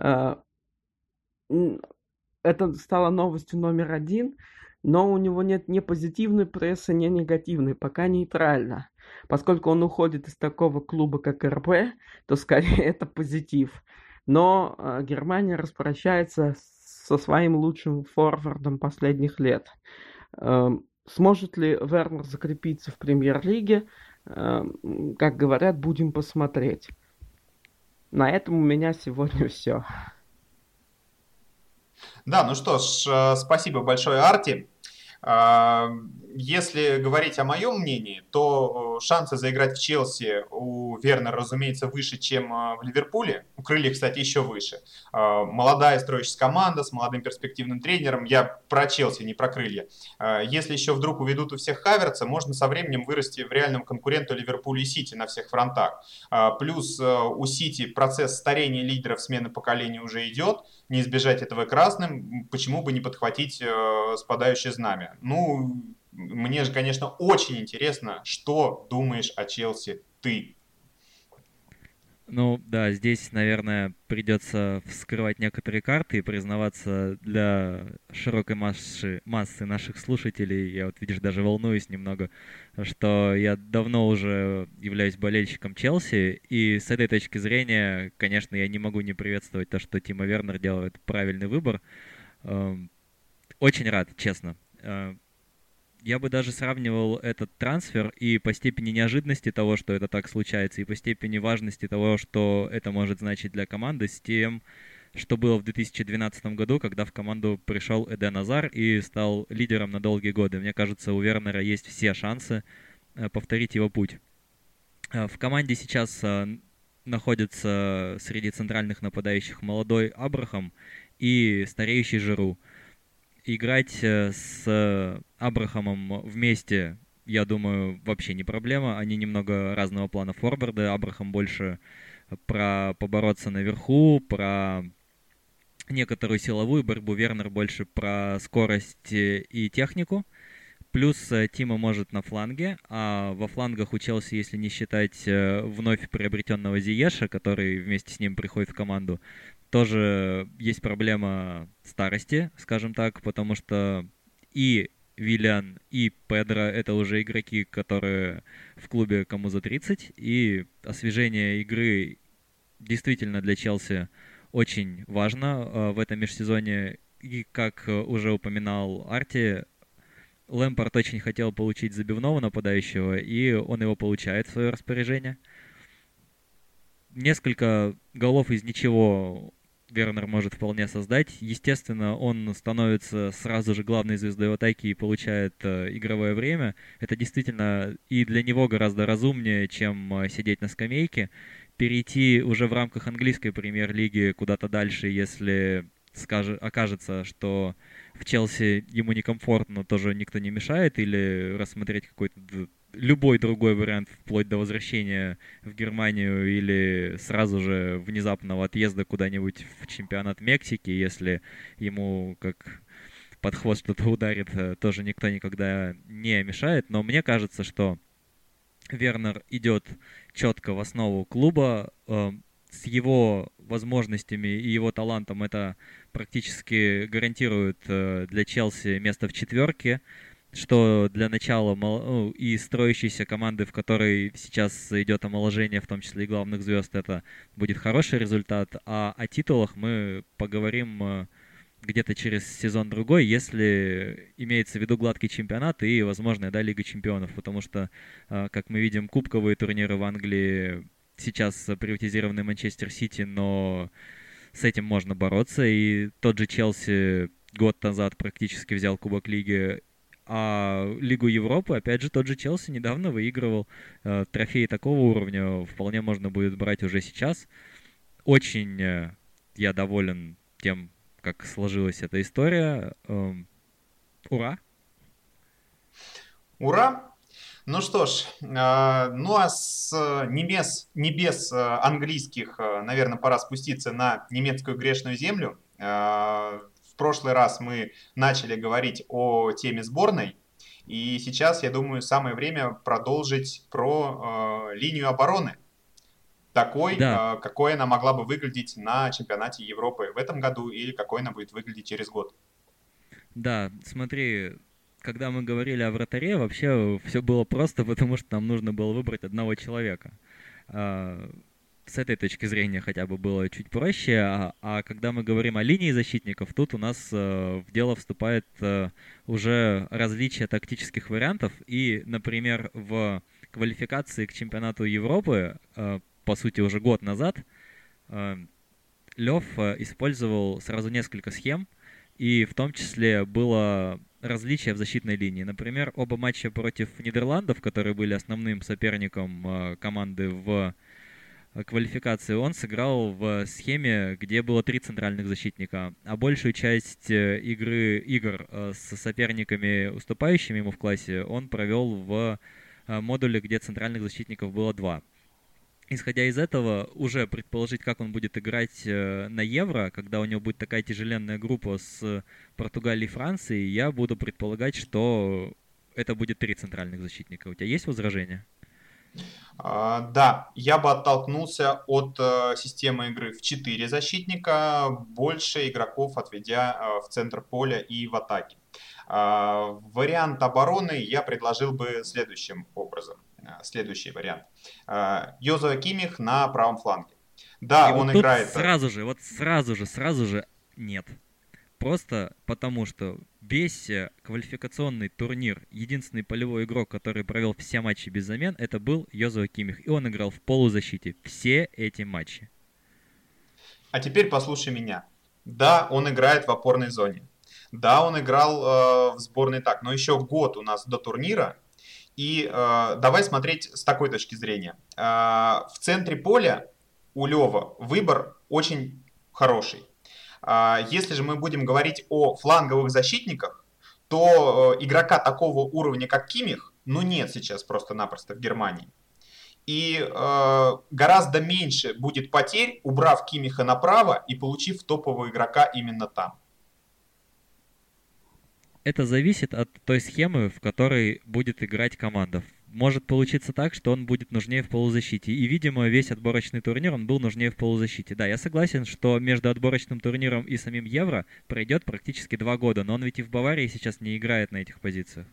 это стало новостью номер один, но у него нет ни позитивной прессы, ни негативной, пока нейтрально. Поскольку он уходит из такого клуба, как РБ, то скорее это позитив. Но Германия распрощается со своим лучшим форвардом последних лет. Сможет ли Вернер закрепиться в премьер-лиге? Как говорят, будем посмотреть. На этом у меня сегодня все. Да, ну что ж, спасибо большое, Арти. Если говорить о моем мнении, то шансы заиграть в Челси у Вернера, разумеется, выше, чем в Ливерпуле. У Крыльев, кстати, еще выше. Молодая строящаяся команда с молодым перспективным тренером. Я про Челси, не про Крылья. Если еще вдруг уведут у всех Хаверца, можно со временем вырасти в реальном конкуренту Ливерпуля и Сити на всех фронтах. Плюс у Сити процесс старения лидеров, смены поколений уже идет. Не избежать этого красным, почему бы не подхватить спадающее знамя. Ну, мне же, конечно, очень интересно, что думаешь о Челси ты. Ну да, здесь, наверное, придется вскрывать некоторые карты и признаваться для широкой массы наших слушателей, я вот, видишь, даже волнуюсь немного, что я давно уже являюсь болельщиком Челси, и с этой точки зрения, конечно, я не могу не приветствовать то, что Тимо Вернер делает правильный выбор. Очень рад, честно. Я бы даже сравнивал этот трансфер и по степени неожиданности того, что это так случается, и по степени важности того, что это может значить для команды, с тем, что было в 2012 году, когда в команду пришел Эден Азар и стал лидером на долгие годы. Мне кажется, у Вернера есть все шансы повторить его путь. В команде сейчас находится среди центральных нападающих молодой Абрахам и стареющий Жиру. Играть с Абрахамом вместе, я думаю, вообще не проблема. Они немного разного плана форварды. Абрахам больше про побороться наверху, про некоторую силовую борьбу. Вернер больше про скорость и технику. Плюс Тима может на фланге, а во флангах у Челси, если не считать вновь приобретенного Зиеша, который вместе с ним приходит в команду, тоже есть проблема старости, скажем так, потому что и Виллиан, и Педро — это уже игроки, которые в клубе кому за 30, и освежение игры действительно для Челси очень важно в этом межсезонье. И, как уже упоминал Арти, Лэмпард очень хотел получить забивного нападающего, и он его получает в свое распоряжение. Несколько голов из ничего Вернер может вполне создать. Естественно, он становится сразу же главной звездой в атаке и получает игровое время. Это действительно и для него гораздо разумнее, чем сидеть на скамейке. Перейти уже в рамках английской премьер-лиги куда-то дальше, если окажется, что в Челси ему некомфортно, тоже никто не мешает, или рассмотреть какой-то любой другой вариант вплоть до возвращения в Германию или сразу же внезапного отъезда куда-нибудь в чемпионат Мексики, если ему как под хвост что-то ударит, тоже никто никогда не мешает. Но мне кажется, что Вернер идет четко в основу клуба. С его возможностями и его талантом это практически гарантирует для Челси место в четверке, что для начала и строящейся команды, в которой сейчас идет омоложение, в том числе и главных звезд, это будет хороший результат. А о титулах мы поговорим где-то через сезон-другой, если имеется в виду гладкий чемпионат и, возможно, да, Лига чемпионов, потому что, как мы видим, кубковые турниры в Англии сейчас приватизированы Манчестер Сити, но с этим можно бороться, и тот же Челси год назад практически взял Кубок Лиги, а Лигу Европы, опять же, тот же Челси недавно выигрывал. Трофеи такого уровня вполне можно будет брать уже сейчас. Очень я доволен тем, как сложилась эта история. Ура! Ура! Ну что ж, ну а с небес английских, наверное, пора спуститься на немецкую грешную землю. В прошлый раз мы начали говорить о теме сборной, и сейчас, я думаю, самое время продолжить про линию обороны. Такой, Да, какой она могла бы выглядеть на чемпионате Европы в этом году или какой она будет выглядеть через год. да, смотри, когда мы говорили о вратаре, вообще все было просто, потому что нам нужно было выбрать одного человека. А, С этой точки зрения хотя бы было чуть проще, а когда мы говорим о линии защитников, тут у нас в дело вступает уже различие тактических вариантов. И, например, в квалификации к чемпионату Европы, по сути, уже год назад, Лев использовал сразу несколько схем, и в том числе было различие в защитной линии. Например, оба матча против Нидерландов, которые были основным соперником команды в квалификации, он сыграл в схеме, где было три центральных защитника, а большую часть игр с соперниками, уступающими ему в классе, он провел в модуле, где центральных защитников было два. Исходя из этого, уже предположить, как он будет играть на Евро, когда у него будет такая тяжеленная группа с Португалией и Францией, я буду предполагать, что это будет три центральных защитника. У тебя есть возражения? Да, я бы оттолкнулся от системы игры в 4 защитника, больше игроков отведя в центр поля и в атаке. Вариант обороны я предложил бы следующим образом. Следующий вариант. Йозуа Кимих на правом фланге. И Да, вот он тут играет... сразу же нет. Просто потому, что весь квалификационный турнир, единственный полевой игрок, который провел все матчи без замен, это был Йозуа Кимих. И он играл в полузащите все эти матчи. А теперь послушай меня. Да, он играет в опорной зоне. Да, он играл в сборной так, но еще год у нас до турнира. И давай смотреть с такой точки зрения. В центре поля у Лева выбор очень хороший. Если же мы будем говорить о фланговых защитниках, то игрока такого уровня, как Кимих, ну нет сейчас просто-напросто в Германии. И гораздо меньше будет потерь, убрав Кимиха направо и получив топового игрока именно там. Это зависит от той схемы, в которой будет играть команда. Может получиться так, что он будет нужнее в полузащите. И, видимо, весь отборочный турнир он был нужнее в полузащите. Да, я согласен, что между отборочным турниром и самим Евро пройдет практически 2 года, но он ведь и в Баварии сейчас не играет на этих позициях.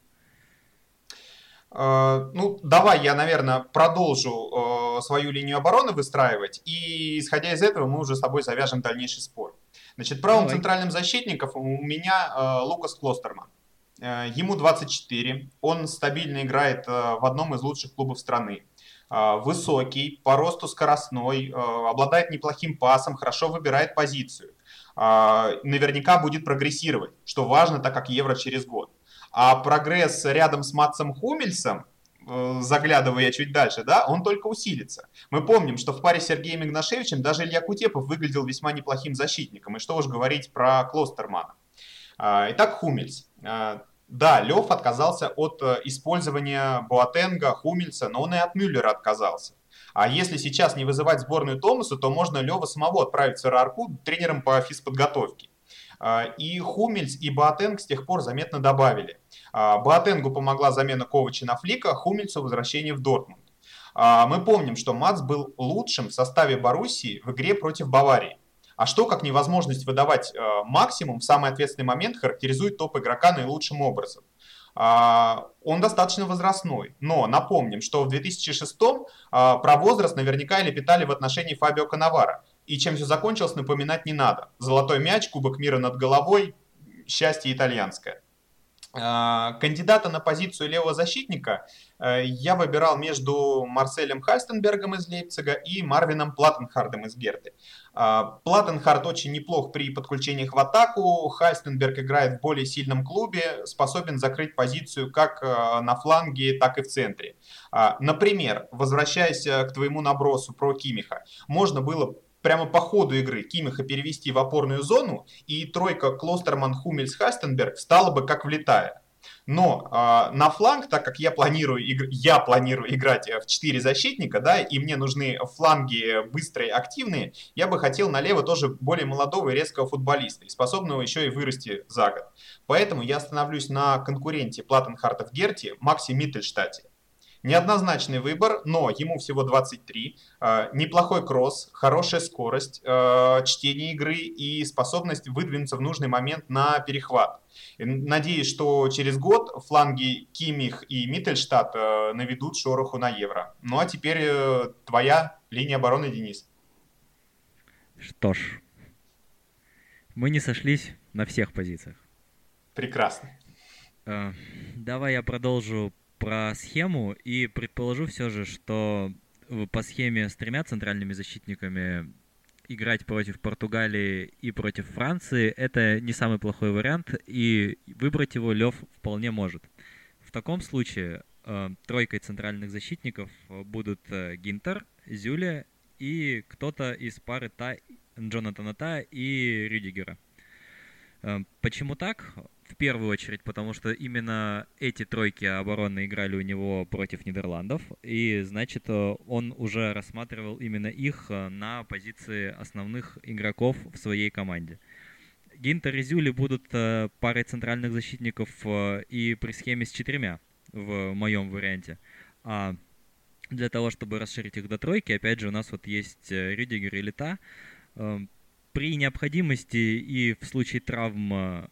Ну, давай я, наверное, продолжу свою линию обороны выстраивать, и исходя из этого мы уже с тобой завяжем дальнейший спор. Значит, правым Давай. центральным защитником у меня Лукас Клостерман. Ему 24, он стабильно играет в одном из лучших клубов страны. Высокий, по росту скоростной, обладает неплохим пасом, хорошо выбирает позицию. Наверняка будет прогрессировать, что важно, так как Евро через год. А прогресс рядом с Матсом Хумельсом, заглядывая чуть дальше, да, он только усилится. Мы помним, что в паре с Сергеем Игнашевичем даже Илья Кутепов выглядел весьма неплохим защитником. И что уж говорить про Клостермана. Итак, Хумельс. Да, Лев отказался от использования Боатенга, Хумельса, но он и от Мюллера отказался. А если сейчас не вызывать сборную Томаса, то можно Лева самого отправить в ЦРАРКу тренером по физподготовке. И Хумельс, и Боатенг с тех пор заметно добавили. Боатенгу помогла замена Ковача на Флика, Хумельсу возвращение в Дортмунд. Мы помним, что Мац был лучшим в составе Боруссии в игре против Баварии. А что, как невозможность выдавать максимум в самый ответственный момент, характеризует топ-игрока наилучшим образом? Он достаточно возрастной, но напомним, что в 2006-м про возраст наверняка лепетали в отношении Фабио Каннаваро. И чем все закончилось, напоминать не надо. Золотой мяч, Кубок мира над головой, счастье итальянское. Кандидата на позицию левого защитника я выбирал между Марселем Хальстенбергом из Лейпцига и Марвином Платтенхардом из Герты. Платтенхард очень неплох при подключениях в атаку, Хальстенберг играет в более сильном клубе, способен закрыть позицию как на фланге, так и в центре. Например, возвращаясь к твоему набросу про Кимиха, можно было прямо по ходу игры Кимиха перевести в опорную зону, и тройка Клостерман, Хумельс, Хальстенберг стала бы как влетая. Но на фланг, так как я планирую играть в 4 защитника, да, и мне нужны фланги быстрые, активные, я бы хотел налево тоже более молодого и резкого футболиста, и способного еще и вырасти за год. Поэтому я остановлюсь на конкуренте Платтенхарта в Герте Максе Миттельштадте. Неоднозначный выбор, но ему всего 23. Неплохой кросс, хорошая скорость, чтение игры и способность выдвинуться в нужный момент на перехват. Надеюсь, что через год фланги Кимих и Миттельштадт наведут шороху на Евро. Ну а теперь твоя линия обороны, Денис. Что ж, мы не сошлись на всех позициях. Прекрасно. Давай я продолжу про схему и предположу все же, что по схеме с 3 центральными защитниками играть против Португалии и против Франции — это не самый плохой вариант, и выбрать его Лев вполне может. В таком случае тройкой центральных защитников будут Гинтер, Зюле и кто-то из пары Джонатана Та и Рюдигера. Почему так? В первую очередь, потому что именно эти тройки обороны играли у него против Нидерландов, и, значит, он уже рассматривал именно их на позиции основных игроков в своей команде. Гинтер и Зюли будут парой центральных защитников и при схеме с 4 в моем варианте. А для того, чтобы расширить их до тройки, опять же, у нас вот есть Рюдигер и Та. При необходимости и в случае травм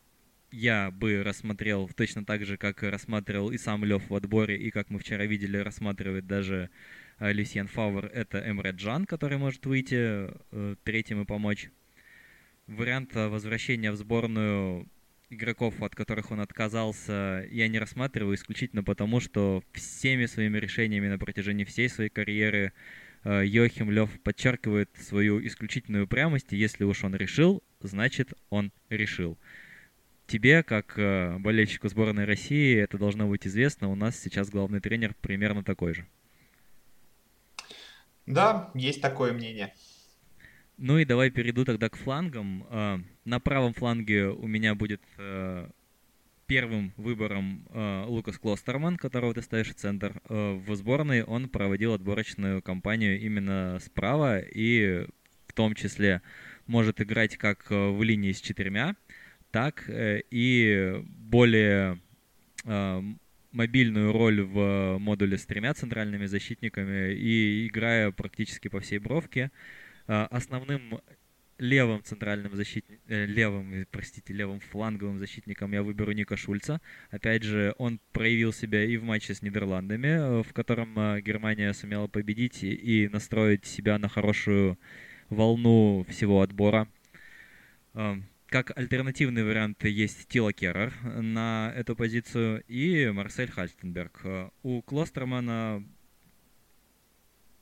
я бы рассмотрел точно так же, как рассматривал и сам Лев в отборе, и, как мы вчера видели, рассматривает даже Люсьен Фавр, это Эмре Джан, который может выйти третьим и помочь. Вариант возвращения в сборную игроков, от которых он отказался, я не рассматриваю исключительно потому, что всеми своими решениями на протяжении всей своей карьеры Йохим Лев подчеркивает свою исключительную упрямость, и если уж он решил, значит он решил. Тебе, как болельщику сборной России, это должно быть известно. У нас сейчас главный тренер примерно такой же. Да, есть такое мнение. Ну и давай перейду тогда к флангам. На правом фланге у меня будет первым выбором Лукас Клостерман, которого ты ставишь в центр. В сборной он проводил отборочную кампанию именно справа и в том числе может играть как в линии с 4, так и более мобильную роль в модуле с 3 центральными защитниками и играя практически по всей бровке. Основным левым фланговым защитником я выберу Ника Шульца. Опять же, он проявил себя и в матче с Нидерландами, в котором Германия сумела победить и настроить себя на хорошую волну всего отбора. Как альтернативный вариант есть Тило Керрер на эту позицию и Марсель Хальстенберг. У Клостермана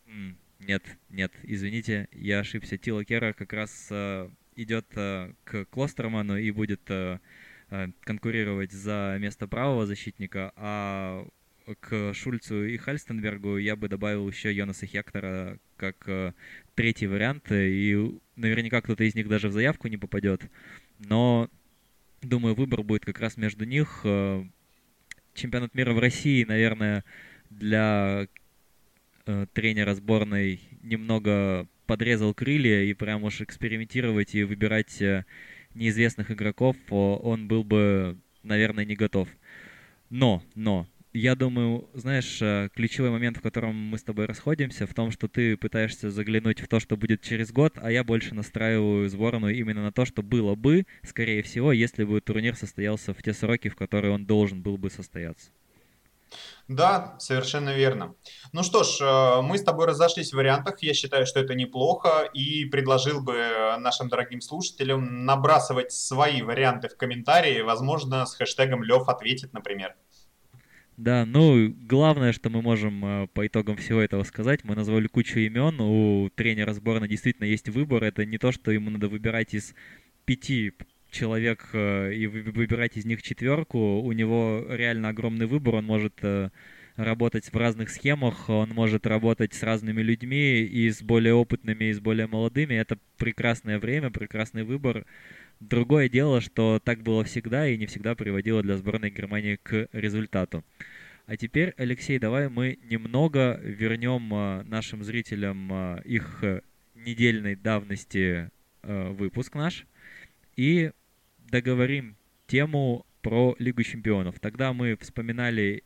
Нет, нет, извините, я ошибся. Тило Керр как раз идет к Клостерману и будет конкурировать за место правого защитника, а к Шульцу и Хальстенбергу я бы добавил еще Йонаса Хектора как третий вариант, и наверняка кто-то из них даже в заявку не попадет, но думаю, выбор будет как раз между них. Чемпионат мира в России, наверное, для тренера сборной немного подрезал крылья, и прям уж экспериментировать и выбирать неизвестных игроков он был бы, наверное, не готов. Но, я думаю, знаешь, ключевой момент, в котором мы с тобой расходимся, в том, что ты пытаешься заглянуть в то, что будет через год, а я больше настраиваю сборную именно на то, что было бы, скорее всего, если бы турнир состоялся в те сроки, в которые он должен был бы состояться. Да, совершенно верно. Ну что ж, мы с тобой разошлись в вариантах. Я считаю, что это неплохо. И предложил бы нашим дорогим слушателям набрасывать свои варианты в комментарии. Возможно, с хэштегом Лев ответит, например. Да, ну, главное, что мы можем по итогам всего этого сказать, мы назвали кучу имен, у тренера сборной действительно есть выбор, это не то, что ему надо выбирать из 5 человек и выбирать из них четверку, у него реально огромный выбор, он может работать в разных схемах, он может работать с разными людьми, и с более опытными, и с более молодыми, это прекрасное время, прекрасный выбор. Другое дело, что так было всегда и не всегда приводило для сборной Германии к результату. А теперь, Алексей, давай мы немного вернем нашим зрителям их недельной давности выпуск наш и договорим тему про Лигу чемпионов. Тогда мы вспоминали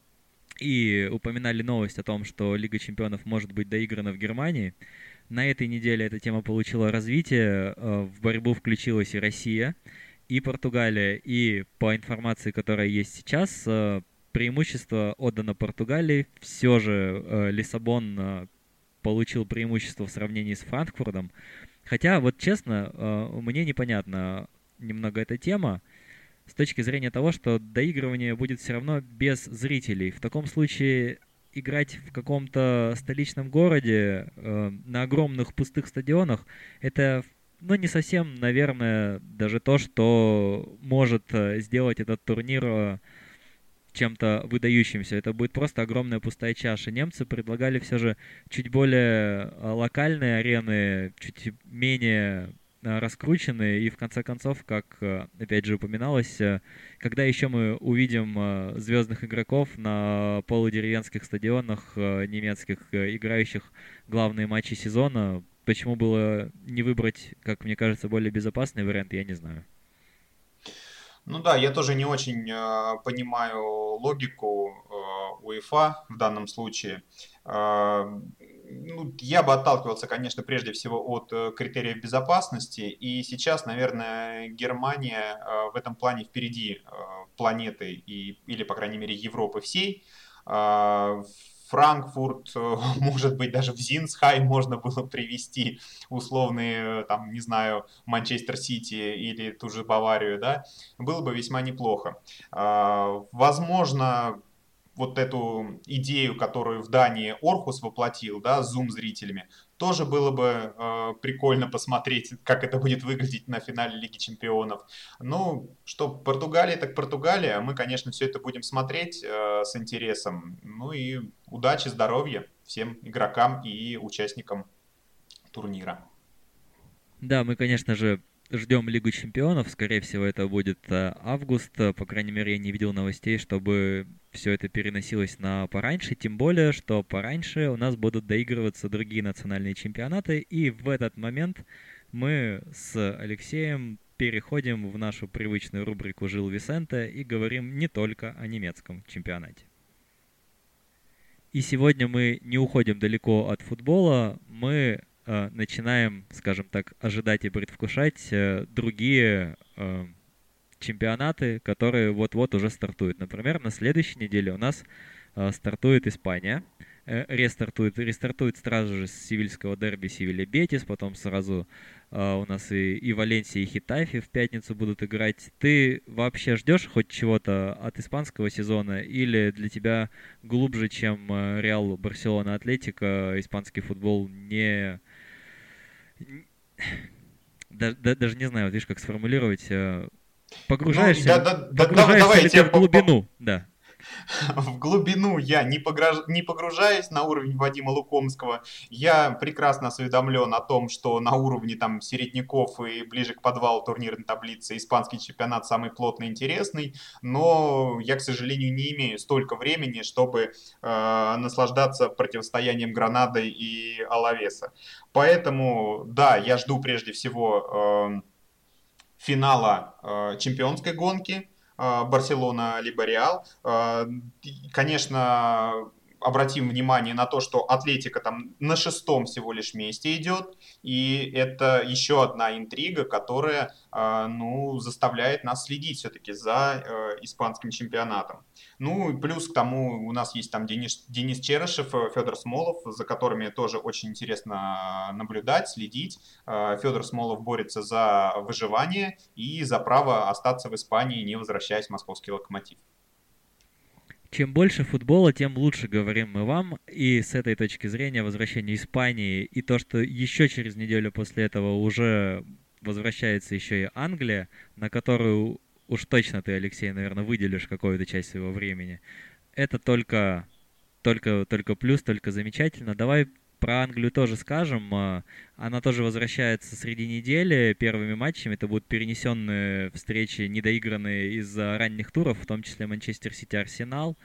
и упоминали новость о том, что Лига чемпионов может быть доиграна в Германии. На этой неделе эта тема получила развитие, в борьбу включилась и Россия, и Португалия, и по информации, которая есть сейчас, преимущество отдано Португалии. Все же Лиссабон получил преимущество в сравнении с Франкфуртом. Хотя, вот честно, мне непонятна немного эта тема с точки зрения того, что доигрывание будет все равно без зрителей. В таком случае играть в каком-то столичном городе на огромных пустых стадионах, это, ну, не совсем, наверное, даже то, что может сделать этот турнир чем-то выдающимся. Это будет просто огромная пустая чаша. Немцы предлагали все же чуть более локальные арены, чуть менее раскрученные, и в конце концов, как опять же упоминалось, когда еще мы увидим звездных игроков на полудеревенских стадионах немецких, играющих главные матчи сезона, почему было не выбрать, как мне кажется, более безопасный вариант, я не знаю. Ну да, я тоже не очень понимаю логику УЕФА в данном случае. Ну, я бы отталкивался, конечно, прежде всего от критериев безопасности. И сейчас, наверное, Германия в этом плане впереди планеты или, по крайней мере, Европы всей. Франкфурт, может быть, даже в Зинсхайм можно было привести условные, там, не знаю, Манчестер Сити или ту же Баварию, да, было бы весьма неплохо. Возможно, вот эту идею, которую в Дании Орхус воплотил, да, с зум-зрителями, тоже было бы прикольно посмотреть, как это будет выглядеть на финале Лиги Чемпионов. Ну, что Португалия, так Португалия. Мы, конечно, все это будем смотреть с интересом. Ну и удачи, здоровья всем игрокам и участникам турнира. Да, мы, конечно же, ждем Лигу чемпионов. Скорее всего, это будет август. По крайней мере, я не видел новостей, чтобы все это переносилось на пораньше. Тем более, что пораньше у нас будут доигрываться другие национальные чемпионаты. И в этот момент мы с Алексеем переходим в нашу привычную рубрику «Жил Висенте» и говорим не только о немецком чемпионате. И сегодня мы не уходим далеко от футбола. Мы начинаем, скажем так, ожидать и предвкушать другие чемпионаты, которые вот-вот уже стартуют. Например, на следующей неделе у нас стартует Испания. рестартует сразу же с севильского дерби Севилья-Бетис, потом сразу у нас и Валенсия, и Хетафи в пятницу будут играть. Ты вообще ждешь хоть чего-то от испанского сезона, или для тебя глубже, чем Реал, Барселона, Атлетико, испанский футбол не... Даже не знаю, вот видишь, как сформулировать. Погружаешься давай ли ты в глубину? Да. В глубину я не погружаюсь на уровень Вадима Лукомского. Я прекрасно осведомлен о том, что на уровне там середняков и ближе к подвалу турнирной таблицы испанский чемпионат самый плотный и интересный, но я, к сожалению, не имею столько времени, чтобы наслаждаться противостоянием Гранады и Алавеса. Поэтому, да, я жду прежде всего финала чемпионской гонки, Барселона либо Реал. Конечно, обратим внимание на то, что Атлетика там на 6-м всего лишь месте идет, и это еще одна интрига, которая, ну, заставляет нас следить все-таки за испанским чемпионатом. Ну, и плюс к тому у нас есть там Денис Черышев, Федор Смолов, за которыми тоже очень интересно наблюдать, следить. Федор Смолов борется за выживание и за право остаться в Испании, не возвращаясь в московский Локомотив. Чем больше футбола, тем лучше, говорим мы вам. И с этой точки зрения возвращение Испании и то, что еще через неделю после этого уже возвращается еще и Англия, на которую уж точно ты, Алексей, наверное, выделишь какую-то часть своего времени. Это только плюс, только замечательно. Давай про Англию тоже скажем. Она тоже возвращается среди недели первыми матчами. Это будут перенесенные встречи, недоигранные из-за ранних туров, в том числе Манчестер Сити, Арсенал.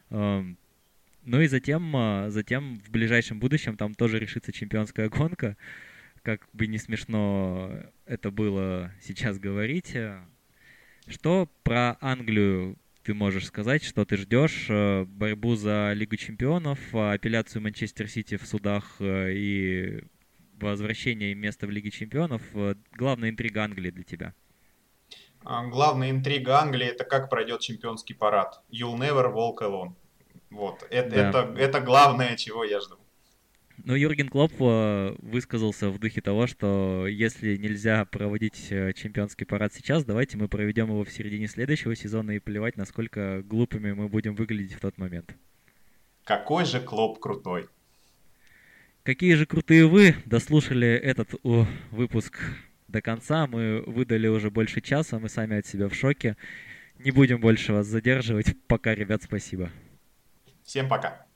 Ну и затем в ближайшем будущем там тоже решится чемпионская гонка. Как бы не смешно это было сейчас говорить. Что про Англию ты можешь сказать, что ты ждешь? Борьбу за Лигу Чемпионов, апелляцию Манчестер Сити в судах и возвращение места в Лиге Чемпионов. Главная интрига Англии для тебя. Главная интрига Англии — это как пройдет чемпионский парад. You'll never walk alone. Вот. Это главное, чего я жду. Ну, Юрген Клопп высказался в духе того, что если нельзя проводить чемпионский парад сейчас, давайте мы проведем его в середине следующего сезона и плевать, насколько глупыми мы будем выглядеть в тот момент. Какой же Клопп крутой. Какие же крутые вы дослушали этот выпуск до конца. Мы выдали уже больше часа, мы сами от себя в шоке. Не будем больше вас задерживать. Пока, ребят, спасибо. Всем пока.